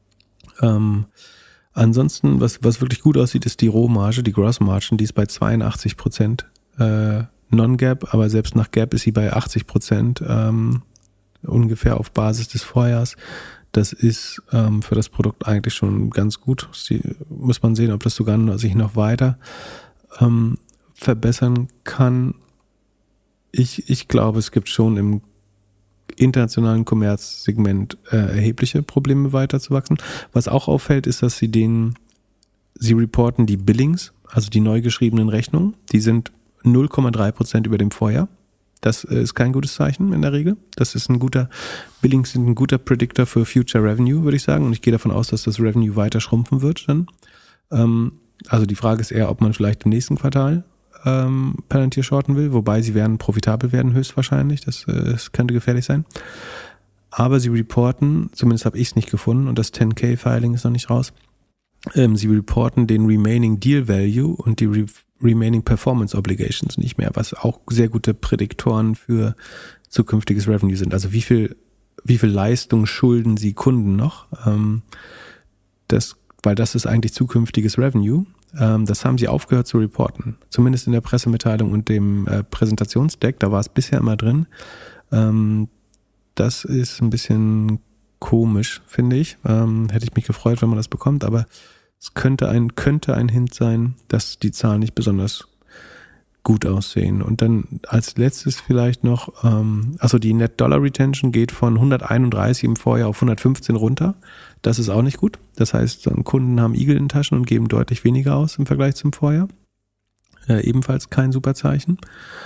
Ähm, Ansonsten, was, was wirklich gut aussieht, ist die Rohmarge, die Grossmargin, die ist bei zweiundachtzig Prozent äh, Non-Gap, aber selbst nach Gap ist sie bei achtzig Prozent ähm, ungefähr auf Basis des Vorjahrs. Das ist ähm, für das Produkt eigentlich schon ganz gut. Sie, muss man sehen, ob das sogar sich noch weiter ähm, verbessern kann. Ich, ich glaube, es gibt schon im internationalen Kommerzsegment äh, erhebliche Probleme weiterzuwachsen. Was auch auffällt, ist, dass sie den, sie reporten die Billings, also die neu geschriebenen Rechnungen, die sind null Komma drei Prozent über dem Vorjahr. Das äh, ist kein gutes Zeichen in der Regel. Das ist ein guter, Billings sind ein guter Predictor für Future Revenue, würde ich sagen. Und ich gehe davon aus, dass das Revenue weiter schrumpfen wird dann. Ähm, also die Frage ist eher, ob man vielleicht im nächsten Quartal Ähm, Palantir shorten will, wobei sie werden profitabel werden höchstwahrscheinlich, das, äh, das könnte gefährlich sein. Aber sie reporten, zumindest habe ich es nicht gefunden und das zehn K Filing ist noch nicht raus, ähm, sie reporten den Remaining Deal Value und die Re- Remaining Performance Obligations nicht mehr, was auch sehr gute Prädiktoren für zukünftiges Revenue sind. Also wie viel, wie viel Leistung schulden sie Kunden noch? Ähm, das, weil das ist eigentlich zukünftiges Revenue. Ähm, das haben sie aufgehört zu reporten. Zumindest in der Pressemitteilung und dem äh, Präsentationsdeck, da war es bisher immer drin. Ähm, das ist ein bisschen komisch, finde ich. Ähm, hätte ich mich gefreut, wenn man das bekommt, aber es könnte ein, könnte ein Hint sein, dass die Zahlen nicht besonders gut aussehen. Und dann als letztes vielleicht noch, ähm, also die Net Dollar Retention geht von hunderteinunddreißig im Vorjahr auf hundertfünfzehn runter. Das ist auch nicht gut. Das heißt, Kunden haben Igel in den Taschen und geben deutlich weniger aus im Vergleich zum Vorjahr. Äh, ebenfalls kein super Zeichen.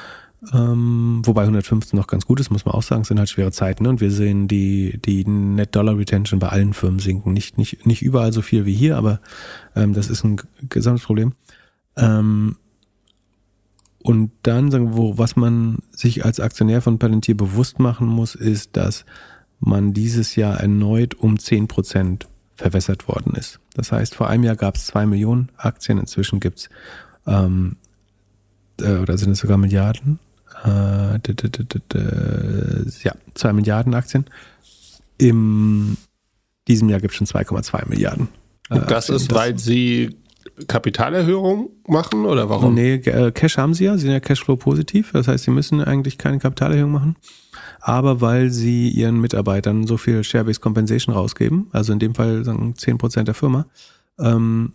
Ähm, wobei hundertfünfzehn noch ganz gut ist, muss man auch sagen. Es sind halt schwere Zeiten, ne? Und wir sehen die, die Net Dollar Retention bei allen Firmen sinken. Nicht, nicht, nicht überall so viel wie hier, aber ähm, das ist ein gesamtes Problem. Ähm, Und dann, sagen wir, wo, was man sich als Aktionär von Palantir bewusst machen muss, ist, dass man dieses Jahr erneut um zehn Prozent verwässert worden ist. Das heißt, vor einem Jahr gab es zwei Millionen Aktien, inzwischen gibt es, ähm, äh, oder sind es sogar Milliarden? Äh, d -d -d -d -d ja, zwei Milliarden Aktien. In diesem Jahr gibt es schon zwei Komma zwei Milliarden. Äh, Und das Aktien. ist, weil sie Kapitalerhöhung machen oder warum? Nee, äh, Cash haben sie ja, sie sind ja Cashflow positiv, das heißt, sie müssen eigentlich keine Kapitalerhöhung machen, aber weil sie ihren Mitarbeitern so viel Share-Based Compensation rausgeben, also in dem Fall sagen zehn Prozent der Firma, ähm,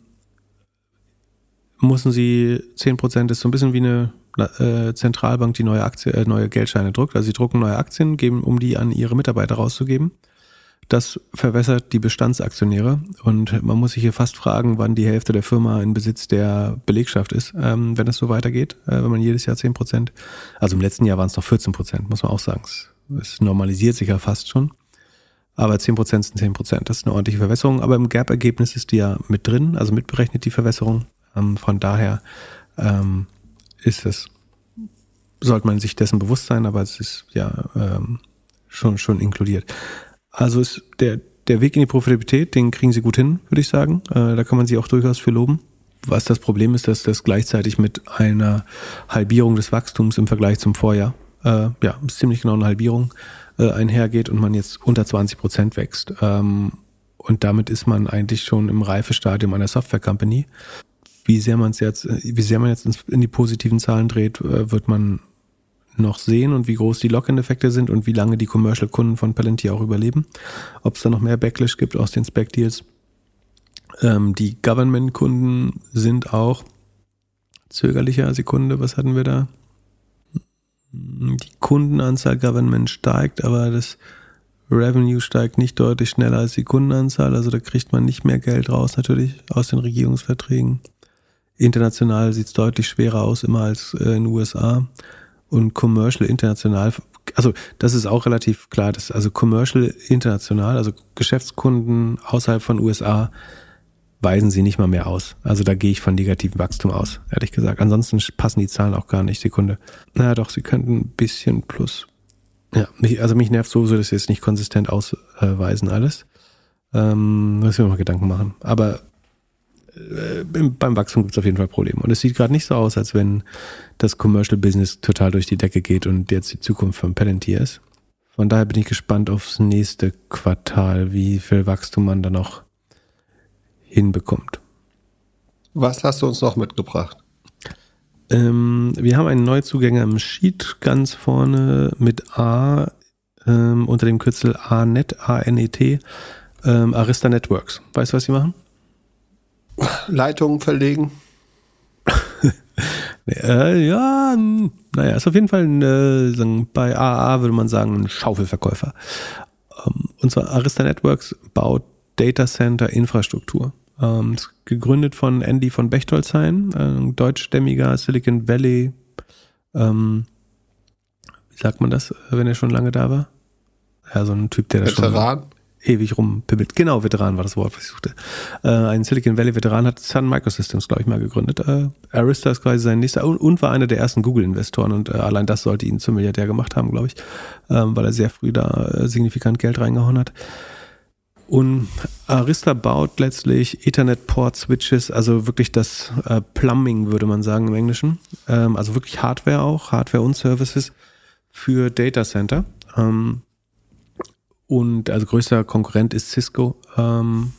müssen sie zehn Prozent, ist so ein bisschen wie eine äh, Zentralbank, die neue Aktie, äh, neue Geldscheine druckt, also sie drucken neue Aktien, geben, um die an ihre Mitarbeiter rauszugeben. Das verwässert die Bestandsaktionäre und man muss sich hier fast fragen, wann die Hälfte der Firma in Besitz der Belegschaft ist, ähm, wenn es so weitergeht, äh, wenn man jedes Jahr zehn Prozent, also im letzten Jahr waren es noch vierzehn Prozent, muss man auch sagen, es, es normalisiert sich ja fast schon, aber zehn Prozent sind zehn Prozent, das ist eine ordentliche Verwässerung, aber im Gap-Ergebnis ist die ja mit drin, also mitberechnet die Verwässerung, ähm, von daher ähm, ist es, sollte man sich dessen bewusst sein, aber es ist ja ähm, schon, schon inkludiert. Also ist der, der Weg in die Profitabilität, den kriegen sie gut hin, würde ich sagen. Äh, da kann man sie auch durchaus für loben. Was das Problem ist, dass das gleichzeitig mit einer Halbierung des Wachstums im Vergleich zum Vorjahr, äh, ja, ziemlich genau eine Halbierung äh, einhergeht und man jetzt unter zwanzig Prozent wächst. Ähm, und damit ist man eigentlich schon im Reifestadium einer Software-Company. Wie sehr man es jetzt, wie sehr man jetzt in die positiven Zahlen dreht, äh, wird man noch sehen und wie groß die Lock-in-Effekte sind und wie lange die Commercial-Kunden von Palantir auch überleben. Ob es da noch mehr Backlash gibt aus den Spec-Deals. Ähm, die Government-Kunden sind auch zögerlicher. Sekunde, was hatten wir da? Die Kundenanzahl Government steigt, aber das Revenue steigt nicht deutlich schneller als die Kundenanzahl. Also da kriegt man nicht mehr Geld raus natürlich aus den Regierungsverträgen. International sieht es deutlich schwerer aus, immer als äh, in den U S A. Und Commercial international, also das ist auch relativ klar, dass also Commercial international, also Geschäftskunden außerhalb von U S A, weisen sie nicht mal mehr aus. Also da gehe ich von negativem Wachstum aus, ehrlich gesagt. Ansonsten passen die Zahlen auch gar nicht. Sekunde. Naja doch, sie könnten ein bisschen plus. Ja, mich, also mich nervt sowieso, dass sie jetzt nicht konsistent ausweisen alles. Ähm, müssen wir mal Gedanken machen. Aber beim Wachstum gibt es auf jeden Fall Probleme. Und es sieht gerade nicht so aus, als wenn das Commercial Business total durch die Decke geht und jetzt die Zukunft von Palantir ist. Von daher bin ich gespannt aufs nächste Quartal, wie viel Wachstum man da noch hinbekommt. Was hast du uns noch mitgebracht? Ähm, wir haben einen Neuzugänger im Sheet ganz vorne mit A ähm, unter dem Kürzel A N E T, A N E T, ähm, Arista Networks. Weißt du, was sie machen? Leitungen verlegen? äh, ja, naja, ist auf jeden Fall ein, äh, sagen, bei A A würde man sagen ein Schaufelverkäufer. Ähm, und zwar Arista Networks baut Data Center Infrastruktur. Ähm, ist gegründet von Andy von Bechtolzheim, ein deutschstämmiger Silicon Valley, ähm, wie sagt man das, wenn er schon lange da war? Ja, so ein Typ, der da schon Veteran? ewig rumpibbelt. Genau, Veteran war das Wort, was ich suchte. Äh, ein Silicon Valley Veteran hat Sun Microsystems, glaube ich, mal gegründet. Äh, Arista ist quasi sein nächster und, und war einer der ersten Google-Investoren und äh, allein das sollte ihn zum Milliardär gemacht haben, glaube ich, ähm, weil er sehr früh da äh, signifikant Geld reingehauen hat. Und Arista baut letztlich Ethernet-Port-Switches, also wirklich das äh, Plumbing, würde man sagen im Englischen. Ähm, also wirklich Hardware auch, Hardware und Services für Data Center. Ähm, Und also größter Konkurrent ist Cisco. Ähm,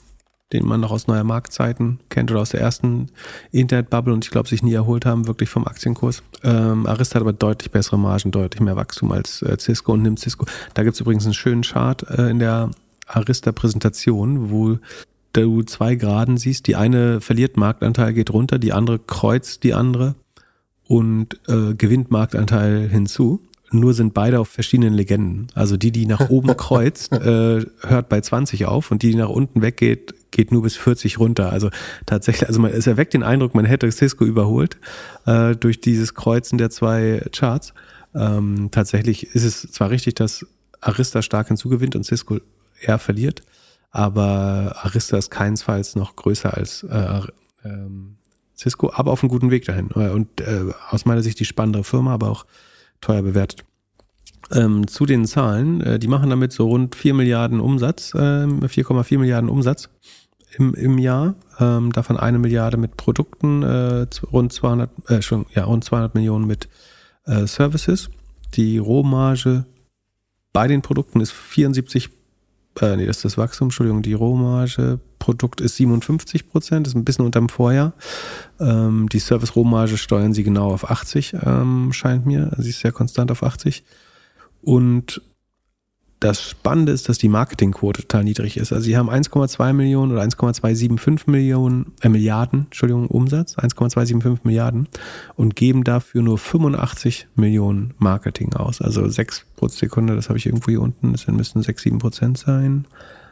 den man noch aus Neuer Marktzeiten kennt oder aus der ersten Internetbubble und ich glaube, sich nie erholt haben, wirklich vom Aktienkurs. Ähm, Arista hat aber deutlich bessere Margen, deutlich mehr Wachstum als äh, Cisco und nimmt Cisco. Da gibt es übrigens einen schönen Chart äh, in der Arista-Präsentation, wo du zwei Graden siehst. Die eine verliert Marktanteil, geht runter, die andere kreuzt die andere und äh, gewinnt Marktanteil hinzu. Nur sind beide auf verschiedenen Legenden. Also die, die nach oben kreuzt, äh, hört bei zwanzig auf und die, die nach unten weggeht, geht nur bis vierzig runter. Also tatsächlich, also man, es erweckt den Eindruck, man hätte Cisco überholt äh, durch dieses Kreuzen der zwei Charts. Ähm, tatsächlich ist es zwar richtig, dass Arista stark hinzugewinnt und Cisco eher verliert, aber Arista ist keinesfalls noch größer als äh, ähm, Cisco, aber auf einem guten Weg dahin. Und äh, aus meiner Sicht die spannendere Firma, aber auch teuer bewertet. Ähm, zu den Zahlen, äh, die machen damit so rund vier Milliarden Umsatz, äh, vier Komma vier Milliarden Umsatz im, im Jahr, ähm, davon eine Milliarde mit Produkten, äh, rund zweihundert, äh, schon, ja, rund zweihundert Millionen mit äh, Services. Die Rohmarge bei den Produkten ist vierundsiebzig, äh, nee, das ist das Wachstum, Entschuldigung, die Rohmarge Produkt ist siebenundfünfzig Prozent, ist ein bisschen unter dem Vorjahr. Ähm, die Service-Rohmarge steuern sie genau auf achtzig, ähm, scheint mir. Sie ist sehr konstant auf achtzig. Und das Spannende ist, dass die Marketingquote total niedrig ist. Also sie haben eins Komma zwei Millionen oder eins Komma zweihundertfünfundsiebzig Millionen, äh, Milliarden, Entschuldigung, Umsatz, eins Komma zweihundertfünfundsiebzig Milliarden und geben dafür nur fünfundachtzig Millionen Marketing aus. Also sechs pro Sekunde, das habe ich irgendwo hier unten, das müssten sechs, sieben Prozent sein.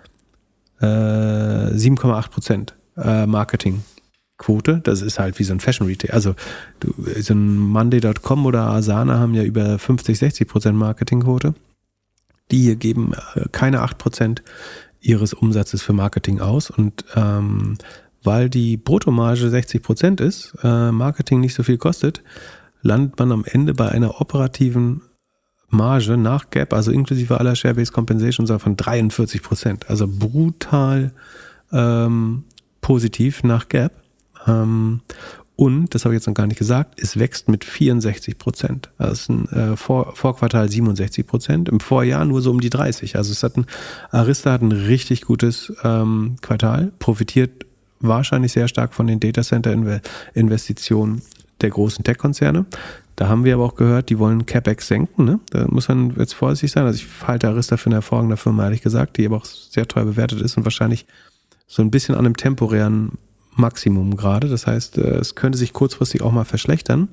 Äh, sieben Komma acht Prozent äh, Marketingquote. Das ist halt wie so ein Fashion Retail. Also du, so ein Monday Punkt com oder Asana haben ja über fünfzig, sechzig Prozent Marketingquote. Die hier geben äh, keine acht Prozent ihres Umsatzes für Marketing aus. Und ähm, weil die Bruttomarge sechzig Prozent ist, äh, Marketing nicht so viel kostet, landet man am Ende bei einer operativen Marge nach Gap, also inklusive aller Share-Based Compensation, von dreiundvierzig Prozent. Also brutal ähm, positiv nach Gap. Ähm, und, das habe ich jetzt noch gar nicht gesagt, es wächst mit vierundsechzig Prozent. Das ist ein äh, Vor- Vorquartal siebenundsechzig Prozent, im Vorjahr nur so um die dreißig. Also es hat ein, Arista hat ein richtig gutes ähm, Quartal, profitiert wahrscheinlich sehr stark von den Datacenter-Investitionen der großen Tech-Konzerne. Da haben wir aber auch gehört, die wollen CapEx senken. Ne? Da muss man jetzt vorsichtig sein. Also ich halte Arista für eine hervorragende Firma, ehrlich gesagt, die aber auch sehr teuer bewertet ist und wahrscheinlich so ein bisschen an einem temporären Maximum gerade. Das heißt, es könnte sich kurzfristig auch mal verschlechtern,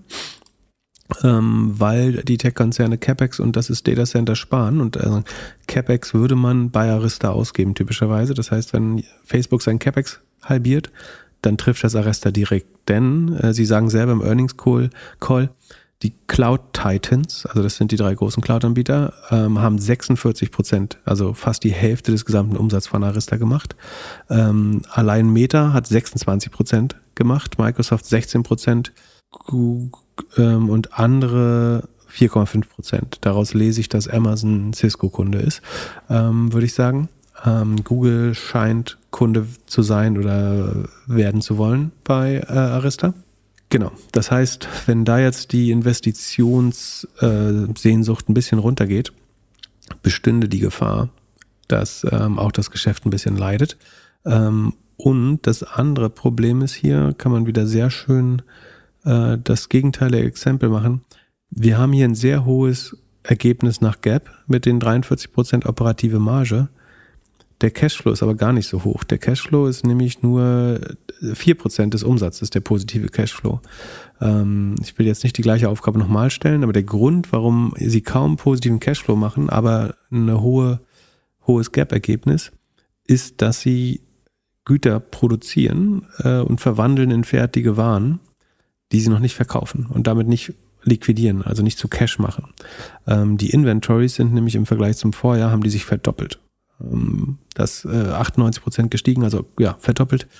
ähm, weil die Tech-Konzerne CapEx und das ist Datacenter sparen. Und also CapEx würde man bei Arista ausgeben typischerweise. Das heißt, wenn Facebook sein CapEx halbiert, dann trifft das Arista direkt. Denn äh, sie sagen selber im Earnings Call, Call die Cloud Titans, also das sind die drei großen Cloud-Anbieter, ähm, haben sechsundvierzig Prozent, also fast die Hälfte des gesamten Umsatzes von Arista gemacht. Ähm, allein Meta hat sechsundzwanzig Prozent gemacht, Microsoft sechzehn Prozent Google, ähm, und andere vier Komma fünf Prozent. Daraus lese ich, dass Amazon Cisco-Kunde ist, ähm, würde ich sagen. Ähm, Google scheint Kunde zu sein oder werden zu wollen bei äh, Arista. Genau, das heißt, wenn da jetzt die Investitionssehnsucht äh, ein bisschen runtergeht, bestünde die Gefahr, dass ähm, auch das Geschäft ein bisschen leidet. Ähm, und das andere Problem ist hier, kann man wieder sehr schön äh, das Gegenteil der Exempel machen. Wir haben hier ein sehr hohes Ergebnis nach Gap mit den dreiundvierzig Prozent operative Marge. Der Cashflow ist aber gar nicht so hoch. Der Cashflow ist nämlich nur vier Prozent des Umsatzes, der positive Cashflow. Ähm, ich will jetzt nicht die gleiche Aufgabe nochmal stellen, aber der Grund, warum sie kaum positiven Cashflow machen, aber ein hohe, hohes Gap-Ergebnis, ist, dass sie Güter produzieren äh, und verwandeln in fertige Waren, die sie noch nicht verkaufen und damit nicht liquidieren, also nicht zu Cash machen. Ähm, die Inventories sind nämlich im Vergleich zum Vorjahr, haben die sich verdoppelt. Das äh, achtundneunzig Prozent gestiegen, also ja, verdoppelt.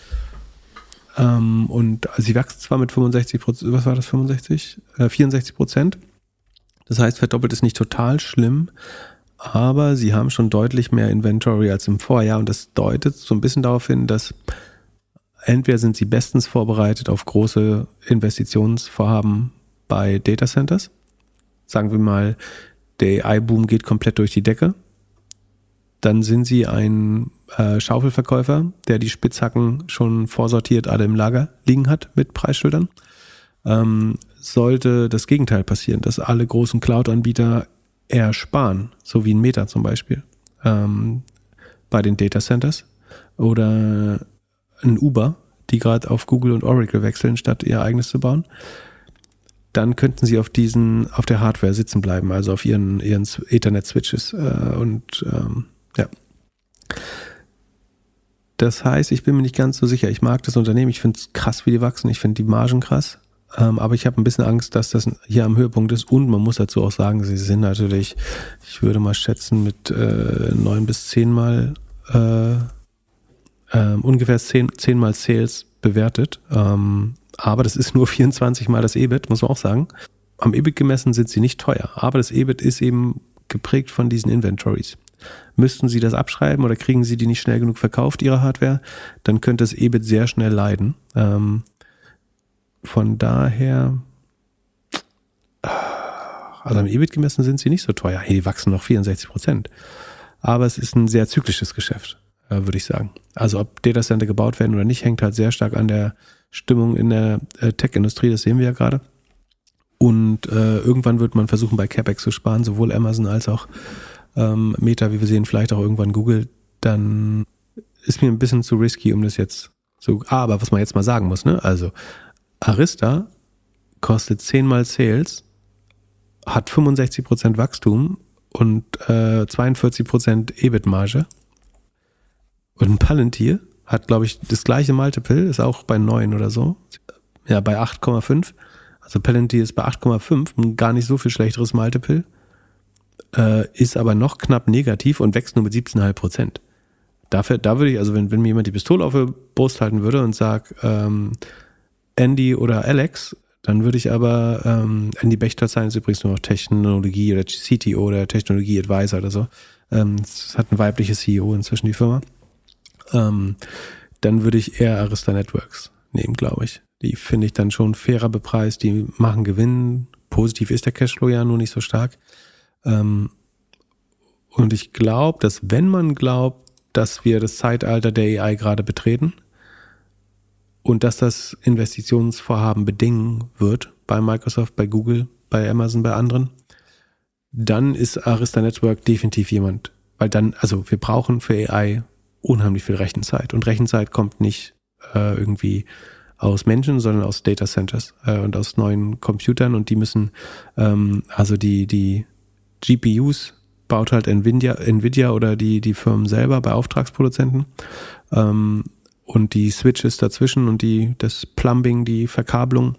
Ähm, und sie wächst zwar mit fünfundsechzig Prozent, was war das, fünfundsechzig? Äh, vierundsechzig Prozent. Das heißt, verdoppelt ist nicht total schlimm, aber sie haben schon deutlich mehr Inventory als im Vorjahr und das deutet so ein bisschen darauf hin, dass entweder sind sie bestens vorbereitet auf große Investitionsvorhaben bei Data Centers. Sagen wir mal, der A I-Boom geht komplett durch die Decke. Dann sind sie ein äh, Schaufelverkäufer, der die Spitzhacken schon vorsortiert alle im Lager liegen hat mit Preisschildern. Ähm, sollte das Gegenteil passieren, dass alle großen Cloud-Anbieter eher sparen, so wie ein Meta zum Beispiel, ähm, bei den Data Centers oder ein Uber, die gerade auf Google und Oracle wechseln, statt ihr eigenes zu bauen, dann könnten sie auf diesen, auf der Hardware sitzen bleiben, also auf ihren, ihren Ethernet-Switches äh, und ähm, ja. Das heißt, ich bin mir nicht ganz so sicher. Ich mag das Unternehmen, ich finde es krass, wie die wachsen, ich finde die Margen krass, ähm, aber ich habe ein bisschen Angst, dass das hier am Höhepunkt ist und man muss dazu auch sagen, sie sind natürlich, ich würde mal schätzen, mit äh, neun bis zehn Mal äh, äh, ungefähr zehn, zehn Mal Sales bewertet, ähm, aber das ist nur vierundzwanzig Mal das E B I T, muss man auch sagen. Am E B I T gemessen sind sie nicht teuer, aber das E B I T ist eben geprägt von diesen Inventories. Müssten sie das abschreiben oder kriegen sie die nicht schnell genug verkauft, ihre Hardware, dann könnte das E B I T sehr schnell leiden. Ähm, von daher, also am E B I T gemessen sind sie nicht so teuer. Hey, die wachsen noch vierundsechzig Prozent. Aber es ist ein sehr zyklisches Geschäft, äh, würde ich sagen. Also ob Datacenter gebaut werden oder nicht, hängt halt sehr stark an der Stimmung in der äh, Tech-Industrie, das sehen wir ja gerade. Und äh, irgendwann wird man versuchen, bei CapEx zu sparen, sowohl Amazon als auch ähm, Meta, wie wir sehen, vielleicht auch irgendwann Google. Dann ist mir ein bisschen zu risky, um das jetzt so. Ah, aber was man jetzt mal sagen muss, ne? Also Arista kostet zehnmal Sales, hat fünfundsechzig Prozent Wachstum und äh, zweiundvierzig Prozent E B I T-Marge. Und ein Palantir hat, glaube ich, das gleiche Multiple, ist auch bei neun oder so. Ja, bei acht Komma fünf. Also Palantir ist bei acht Komma fünf, ein gar nicht so viel schlechteres Multiple, äh, ist aber noch knapp negativ und wächst nur mit siebzehn Komma fünf Prozent. Dafür, da würde ich, also wenn, wenn mir jemand die Pistole auf die Brust halten würde und sagt, ähm, Andy oder Alex, dann würde ich aber, ähm, Andy Bechtolsheim ist übrigens nur noch Technologie oder C T O oder Technologie-Advisor oder so. Ähm, es hat ein weibliches C E O inzwischen, die Firma. Ähm, dann würde ich eher Arista Networks nehmen, glaube ich. Die finde ich dann schon fairer bepreist, die machen Gewinn. Positiv ist der Cashflow ja nur nicht so stark. Ähm, und ich glaube, dass wenn man glaubt, dass wir das Zeitalter der A I gerade betreten und dass das Investitionsvorhaben bedingen wird bei Microsoft, bei Google, bei Amazon, bei anderen, dann ist Arista Network definitiv jemand. Weil dann, also wir brauchen für A I unheimlich viel Rechenzeit. Und Rechenzeit kommt nicht äh, irgendwie aus Menschen, sondern aus Data Centers äh, und aus neuen Computern und die müssen, ähm, also die, die G P Us baut halt Nvidia, Nvidia oder die, die Firmen selber bei Auftragsproduzenten ähm, und die Switches dazwischen und die, das Plumbing, die Verkabelung,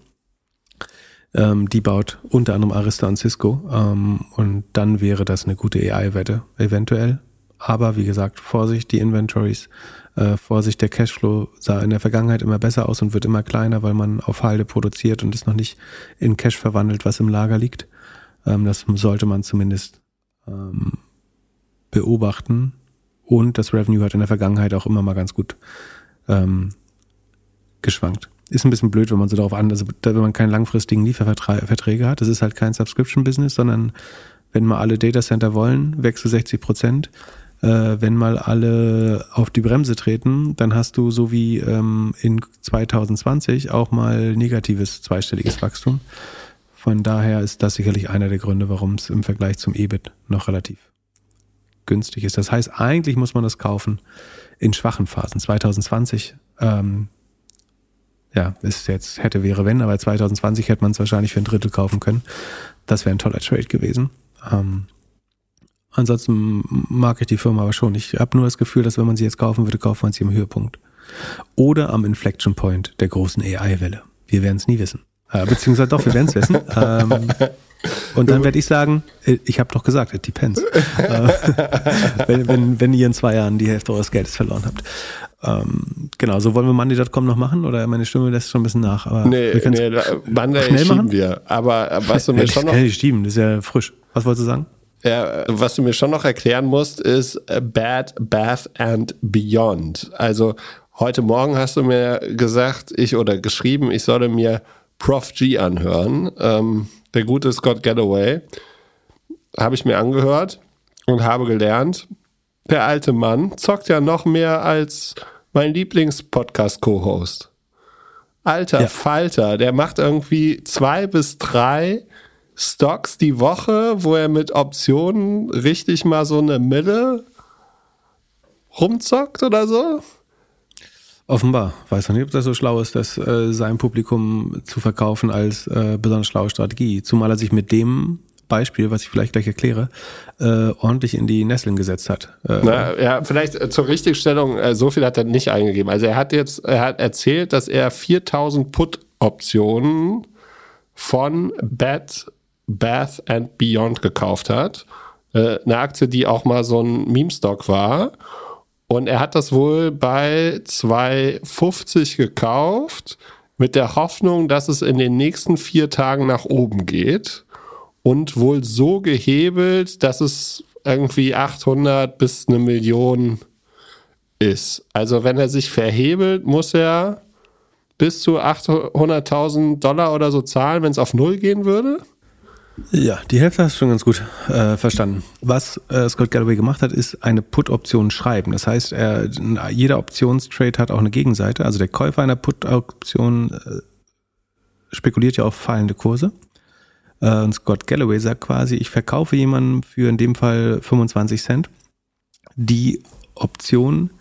ähm, die baut unter anderem Arista und Cisco ähm, und dann wäre das eine gute A I-Wette eventuell. Aber wie gesagt, Vorsicht, die Inventories, äh, Vorsicht, der Cashflow sah in der Vergangenheit immer besser aus und wird immer kleiner, weil man auf Halde produziert und es noch nicht in Cash verwandelt, was im Lager liegt. Ähm, das sollte man zumindest ähm, beobachten. Und das Revenue hat in der Vergangenheit auch immer mal ganz gut ähm, geschwankt. Ist ein bisschen blöd, wenn man so darauf an, also wenn man keine langfristigen Lieferverträge hat. Das ist halt kein Subscription-Business, sondern wenn mal alle Datacenter wollen, wächst du sechzig Prozent. Äh, wenn mal alle auf die Bremse treten, dann hast du so wie ähm, in zwanzig zwanzig auch mal negatives zweistelliges Wachstum. Von daher ist das sicherlich einer der Gründe, warum es im Vergleich zum E B I T noch relativ günstig ist. Das heißt, eigentlich muss man das kaufen in schwachen Phasen. zwanzig zwanzig, ähm, ja, ist jetzt hätte, wäre, wenn, aber zwanzig zwanzig hätte man es wahrscheinlich für ein Drittel kaufen können. Das wäre ein toller Trade gewesen. Ähm, ansonsten mag ich die Firma aber schon. Ich habe nur das Gefühl, dass wenn man sie jetzt kaufen würde, kauft man sie im Höhepunkt. Oder am Inflection Point der großen A I-Welle. Wir werden es nie wissen. Äh, beziehungsweise doch, wir werden es wissen. Ähm, und dann werde ich sagen, ich habe doch gesagt, it depends. äh, wenn, wenn, wenn ihr in zwei Jahren die Hälfte eures Geldes verloren habt. Ähm, genau, so wollen wir Monday Punkt com noch machen? Oder meine Stimme lässt schon ein bisschen nach. Aber nee, wir nee, Monday schnell schieben machen? wir. Aber was du mir schon noch... Schnell schieben, das ist ja frisch. Was wolltest du sagen? Ja, was du mir schon noch erklären musst, ist Bed Bath and Beyond. Also heute Morgen hast du mir gesagt, ich oder geschrieben, ich solle mir Prof G anhören. Ähm, der gute Scott Galloway. Habe ich mir angehört und habe gelernt, der alte Mann, zockt ja noch mehr als mein Lieblings-Podcast-Co-Host. Alter ja. Falter, der macht irgendwie zwei bis drei Stocks die Woche, wo er mit Optionen richtig mal so eine Mille rumzockt oder so. Offenbar. Weiß noch nicht, ob das so schlau ist, das äh, sein Publikum zu verkaufen als äh, besonders schlaue Strategie. Zumal er sich mit dem Beispiel, was ich vielleicht gleich erkläre, äh, ordentlich in die Nesseln gesetzt hat. Äh, Na, ja, vielleicht äh, zur Richtigstellung, äh, so viel hat er nicht eingegeben. Also er hat jetzt, er hat erzählt, dass er viertausend Put-Optionen von Bed Bath and Beyond gekauft hat. Äh, eine Aktie, die auch mal so ein Meme-Stock war. Und er hat das wohl bei zwei fünfzig gekauft, mit der Hoffnung, dass es in den nächsten vier Tagen nach oben geht. Und wohl so gehebelt, dass es irgendwie achthundert bis eine Million ist. Also wenn er sich verhebelt, muss er bis zu achthunderttausend Dollar oder so zahlen, wenn es auf Null gehen würde? Ja, die Hälfte hast du schon ganz gut äh, verstanden. Was äh, Scott Galloway gemacht hat, ist eine Put-Option schreiben. Das heißt, er, jeder Optionstrade hat auch eine Gegenseite. Also der Käufer einer Put-Option äh, spekuliert ja auf fallende Kurse. Äh, und Scott Galloway sagt quasi, ich verkaufe jemandem für in dem Fall fünfundzwanzig Cent die Option,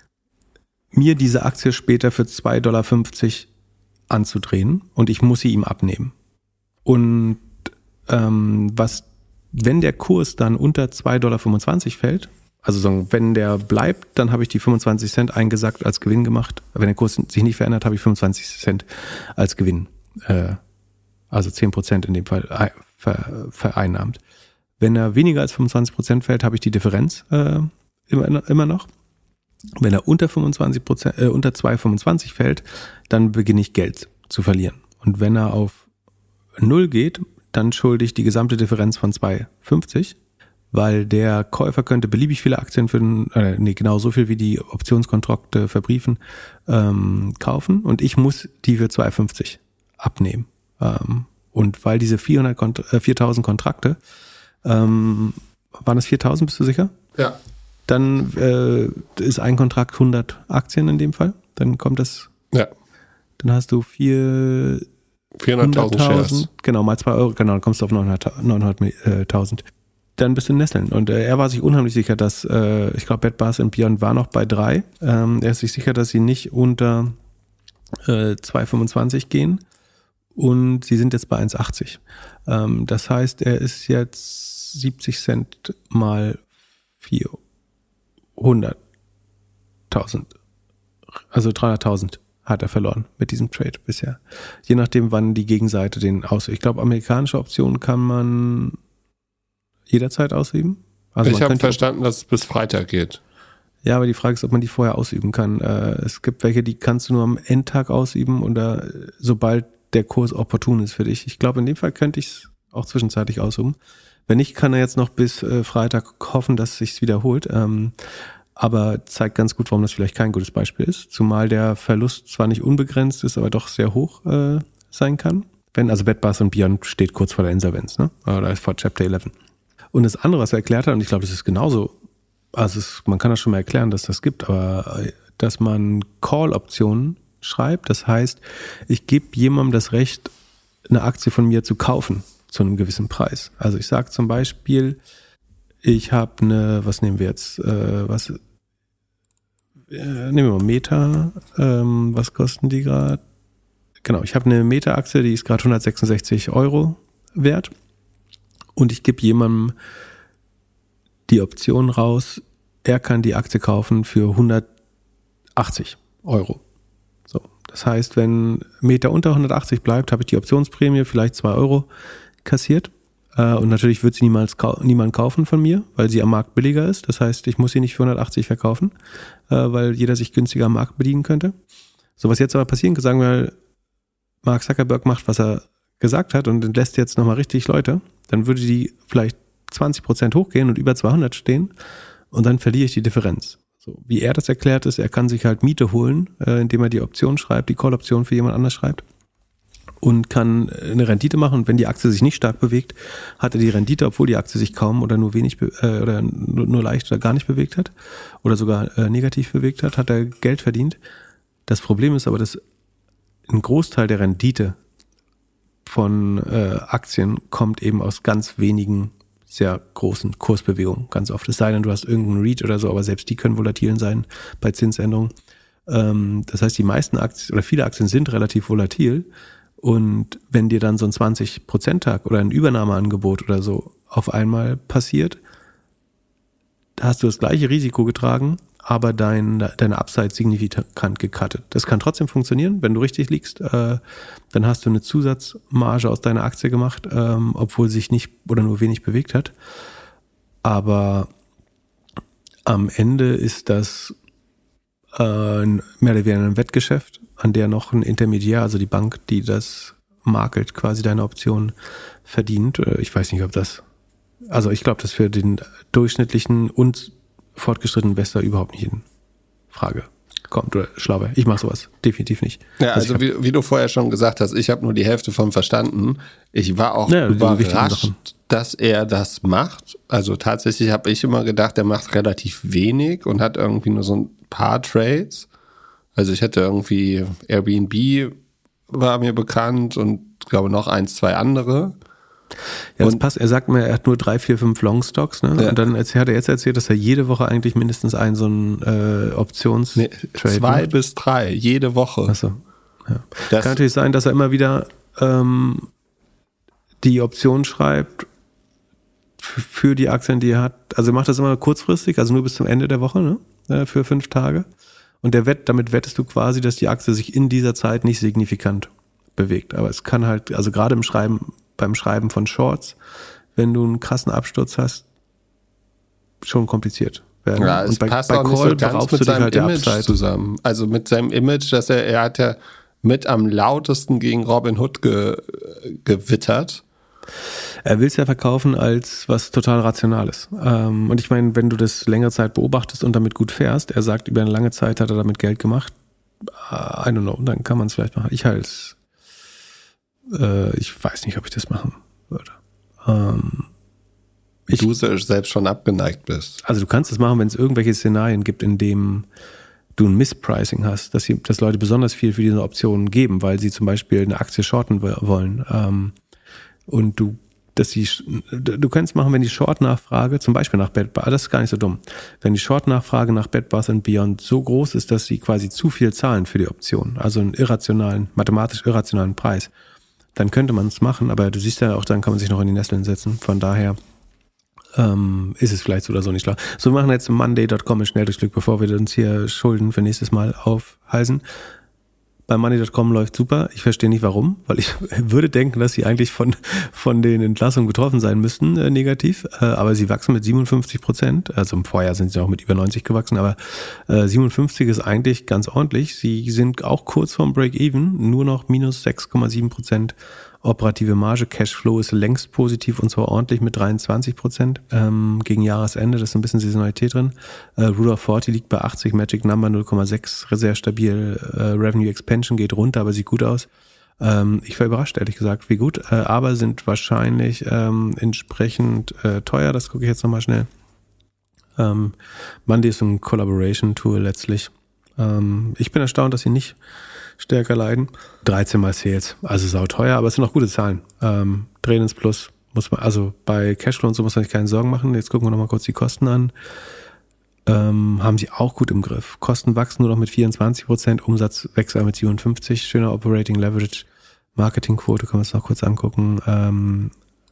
mir diese Aktie später für zwei Komma fünfzig Dollar anzudrehen und ich muss sie ihm abnehmen. Und ähm, was, wenn der Kurs dann unter zwei Komma fünfundzwanzig Dollar fällt, also so, wenn der bleibt, dann habe ich die fünfundzwanzig Cent eingesackt als Gewinn gemacht. Wenn der Kurs sich nicht verändert, habe ich fünfundzwanzig Cent als Gewinn, äh, also zehn Prozent in dem Fall ver, vereinnahmt. Wenn er weniger als fünfundzwanzig Prozent fällt, habe ich die Differenz äh, immer, immer noch. Wenn er unter fünfundzwanzig Prozent, äh, unter zwei Komma fünfundzwanzig fällt, dann beginne ich Geld zu verlieren. Und wenn er auf Null geht, dann schulde ich die gesamte Differenz von zwei Komma fünfzig, weil der Käufer könnte beliebig viele Aktien für den, äh, nee, genau so viel wie die Optionskontrakte verbriefen, ähm, kaufen und ich muss die für zwei Komma fünfzig abnehmen. Ähm, und weil diese vierhundert Kont- äh, viertausend Kontrakte, ähm, waren es viertausend, bist du sicher? Ja. Dann äh, ist ein Kontrakt hundert Aktien in dem Fall. Dann kommt das. Ja. Dann hast du vier vierhunderttausend Shares. Genau, mal zwei Euro. Genau, dann kommst du auf neunhunderttausend. Dann bist du in Nesseln. Und äh, er war sich unheimlich sicher, dass, äh, ich glaube, Bed Bath and Beyond war noch bei drei. Ähm, er ist sich sicher, dass sie nicht unter äh, zwei Komma fünfundzwanzig gehen. Und sie sind jetzt bei eins Komma achtzig. Ähm, das heißt, er ist jetzt siebzig Cent mal vierhunderttausend. Also dreihunderttausend hat er verloren mit diesem Trade bisher. Je nachdem, wann die Gegenseite den ausübt. Ich glaube, amerikanische Optionen kann man jederzeit ausüben. Also ich habe verstanden, dass es bis Freitag geht. Ja, aber die Frage ist, ob man die vorher ausüben kann. Es gibt welche, die kannst du nur am Endtag ausüben oder sobald der Kurs opportun ist für dich. Ich glaube, in dem Fall könnte ich es auch zwischenzeitlich ausüben. Wenn nicht, kann er jetzt noch bis äh, Freitag hoffen, dass es sich wiederholt. Ähm, aber zeigt ganz gut, warum das vielleicht kein gutes Beispiel ist. Zumal der Verlust zwar nicht unbegrenzt ist, aber doch sehr hoch äh, sein kann. Wenn, also Bed Bath and Beyond steht kurz vor der Insolvenz, ne? Oder vor Chapter elf. Und das andere, was er erklärt hat, und ich glaube, das ist genauso, also es, man kann das schon mal erklären, dass das gibt, aber dass man Call-Optionen schreibt, das heißt, ich gebe jemandem das Recht, eine Aktie von mir zu kaufen zu einem gewissen Preis. Also ich sage zum Beispiel, ich habe eine, was nehmen wir jetzt, äh, was äh, nehmen wir mal Meta, ähm, was kosten die gerade? Genau, ich habe eine Meta-Aktie, die ist gerade hundertsechsundsechzig Euro wert und ich gebe jemandem die Option raus, er kann die Aktie kaufen für hundertachtzig Euro. So, das heißt, wenn Meta unter hundertachtzig bleibt, habe ich die Optionsprämie vielleicht zwei Euro kassiert. Äh, und natürlich wird sie niemals kau- niemand kaufen von mir, weil sie am Markt billiger ist. Das heißt, ich muss sie nicht für hundertachtzig verkaufen, äh, weil jeder sich günstiger am Markt bedienen könnte. So, was jetzt aber passieren kann, sagen wir, Mark Zuckerberg macht, was er gesagt hat und entlässt jetzt nochmal richtig Leute, dann würde die vielleicht zwanzig Prozent hochgehen und über zweihundert stehen und dann verliere ich die Differenz. So, wie er das erklärt ist, er kann sich halt Miete holen, äh, indem er die Option schreibt, die Call-Option für jemand anders schreibt. und kann eine Rendite machen. Und wenn die Aktie sich nicht stark bewegt, hat er die Rendite, obwohl die Aktie sich kaum oder nur wenig be- äh, oder nur, nur leicht oder gar nicht bewegt hat oder sogar äh, negativ bewegt hat, hat er Geld verdient. Das Problem ist aber, dass ein Großteil der Rendite von äh, Aktien kommt eben aus ganz wenigen sehr großen Kursbewegungen, ganz oft. Es sei denn, du hast irgendeinen REIT oder so, aber selbst die können volatilen sein bei Zinsänderungen. Ähm, das heißt, die meisten Aktien oder viele Aktien sind relativ volatil. Und wenn dir dann so ein zwanzig Prozent Tag oder ein Übernahmeangebot oder so auf einmal passiert, da hast du das gleiche Risiko getragen, aber dein, deine Upside signifikant gecuttet. Das kann trotzdem funktionieren, wenn du richtig liegst. Äh, dann hast du eine Zusatzmarge aus deiner Aktie gemacht, ähm, obwohl sich nicht oder nur wenig bewegt hat. Aber am Ende ist das äh, mehr oder weniger ein Wettgeschäft, an der noch ein Intermediär, also die Bank, die das makelt, quasi deine Option verdient. Ich weiß nicht, ob das, also ich glaube, das für den durchschnittlichen und fortgeschrittenen Investor überhaupt nicht in Frage kommt oder schlauer. Ich mache sowas definitiv nicht. Ja, also, also wie, wie du vorher schon gesagt hast, ich habe nur die Hälfte von verstanden. Ich war auch ja, überrascht, dass er das macht. Also tatsächlich habe ich immer gedacht, er macht relativ wenig und hat irgendwie nur so ein paar Trades. Also ich hätte irgendwie Airbnb war mir bekannt und glaube noch eins, zwei andere. Ja, das und, passt. Er sagt mir, er hat nur drei, vier, fünf Longstocks. Ne? Ja. Und dann hat er jetzt erzählt, dass er jede Woche eigentlich mindestens einen so einen äh, Options-Trade nee, Zwei macht. bis drei, jede Woche. Achso. Ja. Kann natürlich sein, dass er immer wieder ähm, die Option schreibt f- für die Aktien, die er hat. Also er macht das immer kurzfristig, also nur bis zum Ende der Woche, ne? Für fünf Tage. Und der Wett, damit wettest du quasi, dass die Aktie sich in dieser Zeit nicht signifikant bewegt. Aber es kann halt, also gerade im Schreiben, beim Schreiben von Shorts, wenn du einen krassen Absturz hast, schon kompliziert werden. Ja, es und bei, passt bei auch Call nicht so ganz beraubst mit du dich seinem halt der Image Upside zusammen. Also mit seinem Image, dass er, er hat ja mit am lautesten gegen Robin Hood ge, gewittert. Er will es ja verkaufen als was total Rationales. Ähm, und ich meine, wenn du das längere Zeit beobachtest und damit gut fährst, er sagt, über eine lange Zeit hat er damit Geld gemacht, I don't know, dann kann man es vielleicht machen. Ich halte es, äh, ich weiß nicht, ob ich das machen würde. Ähm, ich, du selbst schon abgeneigt bist. Also du kannst es machen, wenn es irgendwelche Szenarien gibt, in dem du ein Misspricing hast, dass, sie, dass Leute besonders viel für diese Optionen geben, weil sie zum Beispiel eine Aktie shorten wollen. Ähm, und du, dass die, du kannst machen, wenn die Short-Nachfrage, zum Beispiel nach Bed Bath, das ist gar nicht so dumm, wenn die Short-Nachfrage nach Bed Bath and Beyond so groß ist, dass sie quasi zu viel zahlen für die Option, also einen irrationalen, mathematisch irrationalen Preis, dann könnte man es machen, aber du siehst ja auch, dann kann man sich noch in die Nesseln setzen, von daher ähm, ist es vielleicht so oder so nicht schlau. So, wir machen jetzt Monday Punkt com ein Schnelldurchblick, bevor wir uns hier Schulden für nächstes Mal aufhalsen. Bei Monday Punkt com läuft super. Ich verstehe nicht warum, weil ich würde denken, dass sie eigentlich von von den Entlassungen betroffen sein müssten, äh, negativ. Äh, aber sie wachsen mit siebenundfünfzig Prozent. Also im Vorjahr sind sie auch mit über neunzig gewachsen, aber äh, siebenundfünfzig ist eigentlich ganz ordentlich. Sie sind auch kurz vorm Break-Even, nur noch minus sechs Komma sieben Prozent operative Marge. Cashflow ist längst positiv und zwar ordentlich mit dreiundzwanzig Prozent ähm, gegen Jahresende. Das ist ein bisschen Saisonalität drin. Äh, Rule of vierzig liegt bei achtzig, Magic Number null Komma sechs, sehr stabil. Äh, Revenue Expansion geht runter, aber sieht gut aus. Ähm, ich war überrascht, ehrlich gesagt, wie gut. Äh, aber sind wahrscheinlich ähm, entsprechend äh, teuer. Das gucke ich jetzt nochmal schnell. Ähm, Monday ist ein Collaboration-Tool letztlich. Ähm, ich bin erstaunt, dass sie nicht stärker leiden. dreizehn mal Sales, also sauteuer, aber es sind noch gute Zahlen. Ähm, drehen ins Plus, muss man, also bei Cashflow und so muss man sich keine Sorgen machen. Jetzt gucken wir nochmal kurz die Kosten an. Ähm, haben sie auch gut im Griff. Kosten wachsen nur noch mit vierundzwanzig Prozent, Umsatz wächst mit siebenundfünfzig, schöner Operating Leverage, Marketingquote, können wir uns noch kurz angucken. Ähm,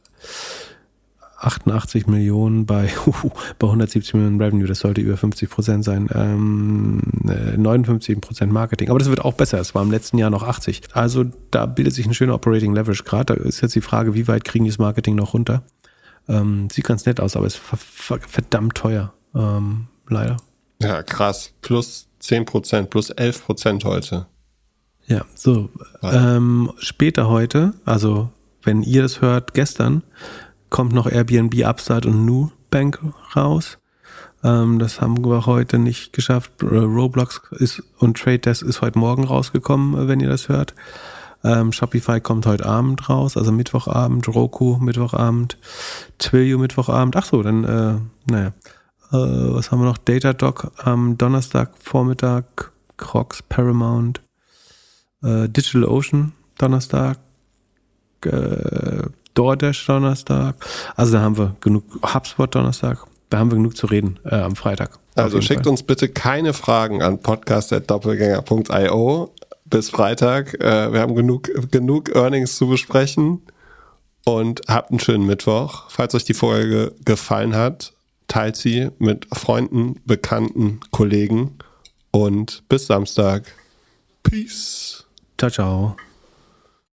achtundachtzig Millionen bei, uh, bei hundertsiebzig Millionen Revenue, das sollte über fünfzig Prozent sein, ähm, neunundfünfzig Prozent Marketing, aber das wird auch besser, es war im letzten Jahr noch achtzig. Also da bildet sich ein schöner Operating Leverage gerade, da ist jetzt die Frage, wie weit kriegen die das Marketing noch runter? Ähm, sieht ganz nett aus, aber ist verdammt teuer, ähm, leider. Ja, krass, plus zehn Prozent, plus elf Prozent heute. Ja, so, ähm, später heute, also wenn ihr das hört, gestern, kommt noch Airbnb, Upstart und Nubank raus. Ähm, das haben wir heute nicht geschafft. Roblox ist und Trade Desk ist heute Morgen rausgekommen, wenn ihr das hört. Ähm, Shopify kommt heute Abend raus, also Mittwochabend, Roku Mittwochabend, Twilio Mittwochabend. Ach so, dann, äh, naja. Äh, was haben wir noch? Datadog am Donnerstag Vormittag, Crocs, Paramount, äh, DigitalOcean Donnerstag, äh, DoorDash Donnerstag. Also da haben wir genug, HubSpot Donnerstag, da haben wir genug zu reden äh, am Freitag. Also schickt Fall. uns bitte keine Fragen an podcast at doppelgänger punkt io bis Freitag. Äh, wir haben genug, genug Earnings zu besprechen und habt einen schönen Mittwoch. Falls euch die Folge gefallen hat, teilt sie mit Freunden, Bekannten, Kollegen und bis Samstag. Peace. Ciao, ciao.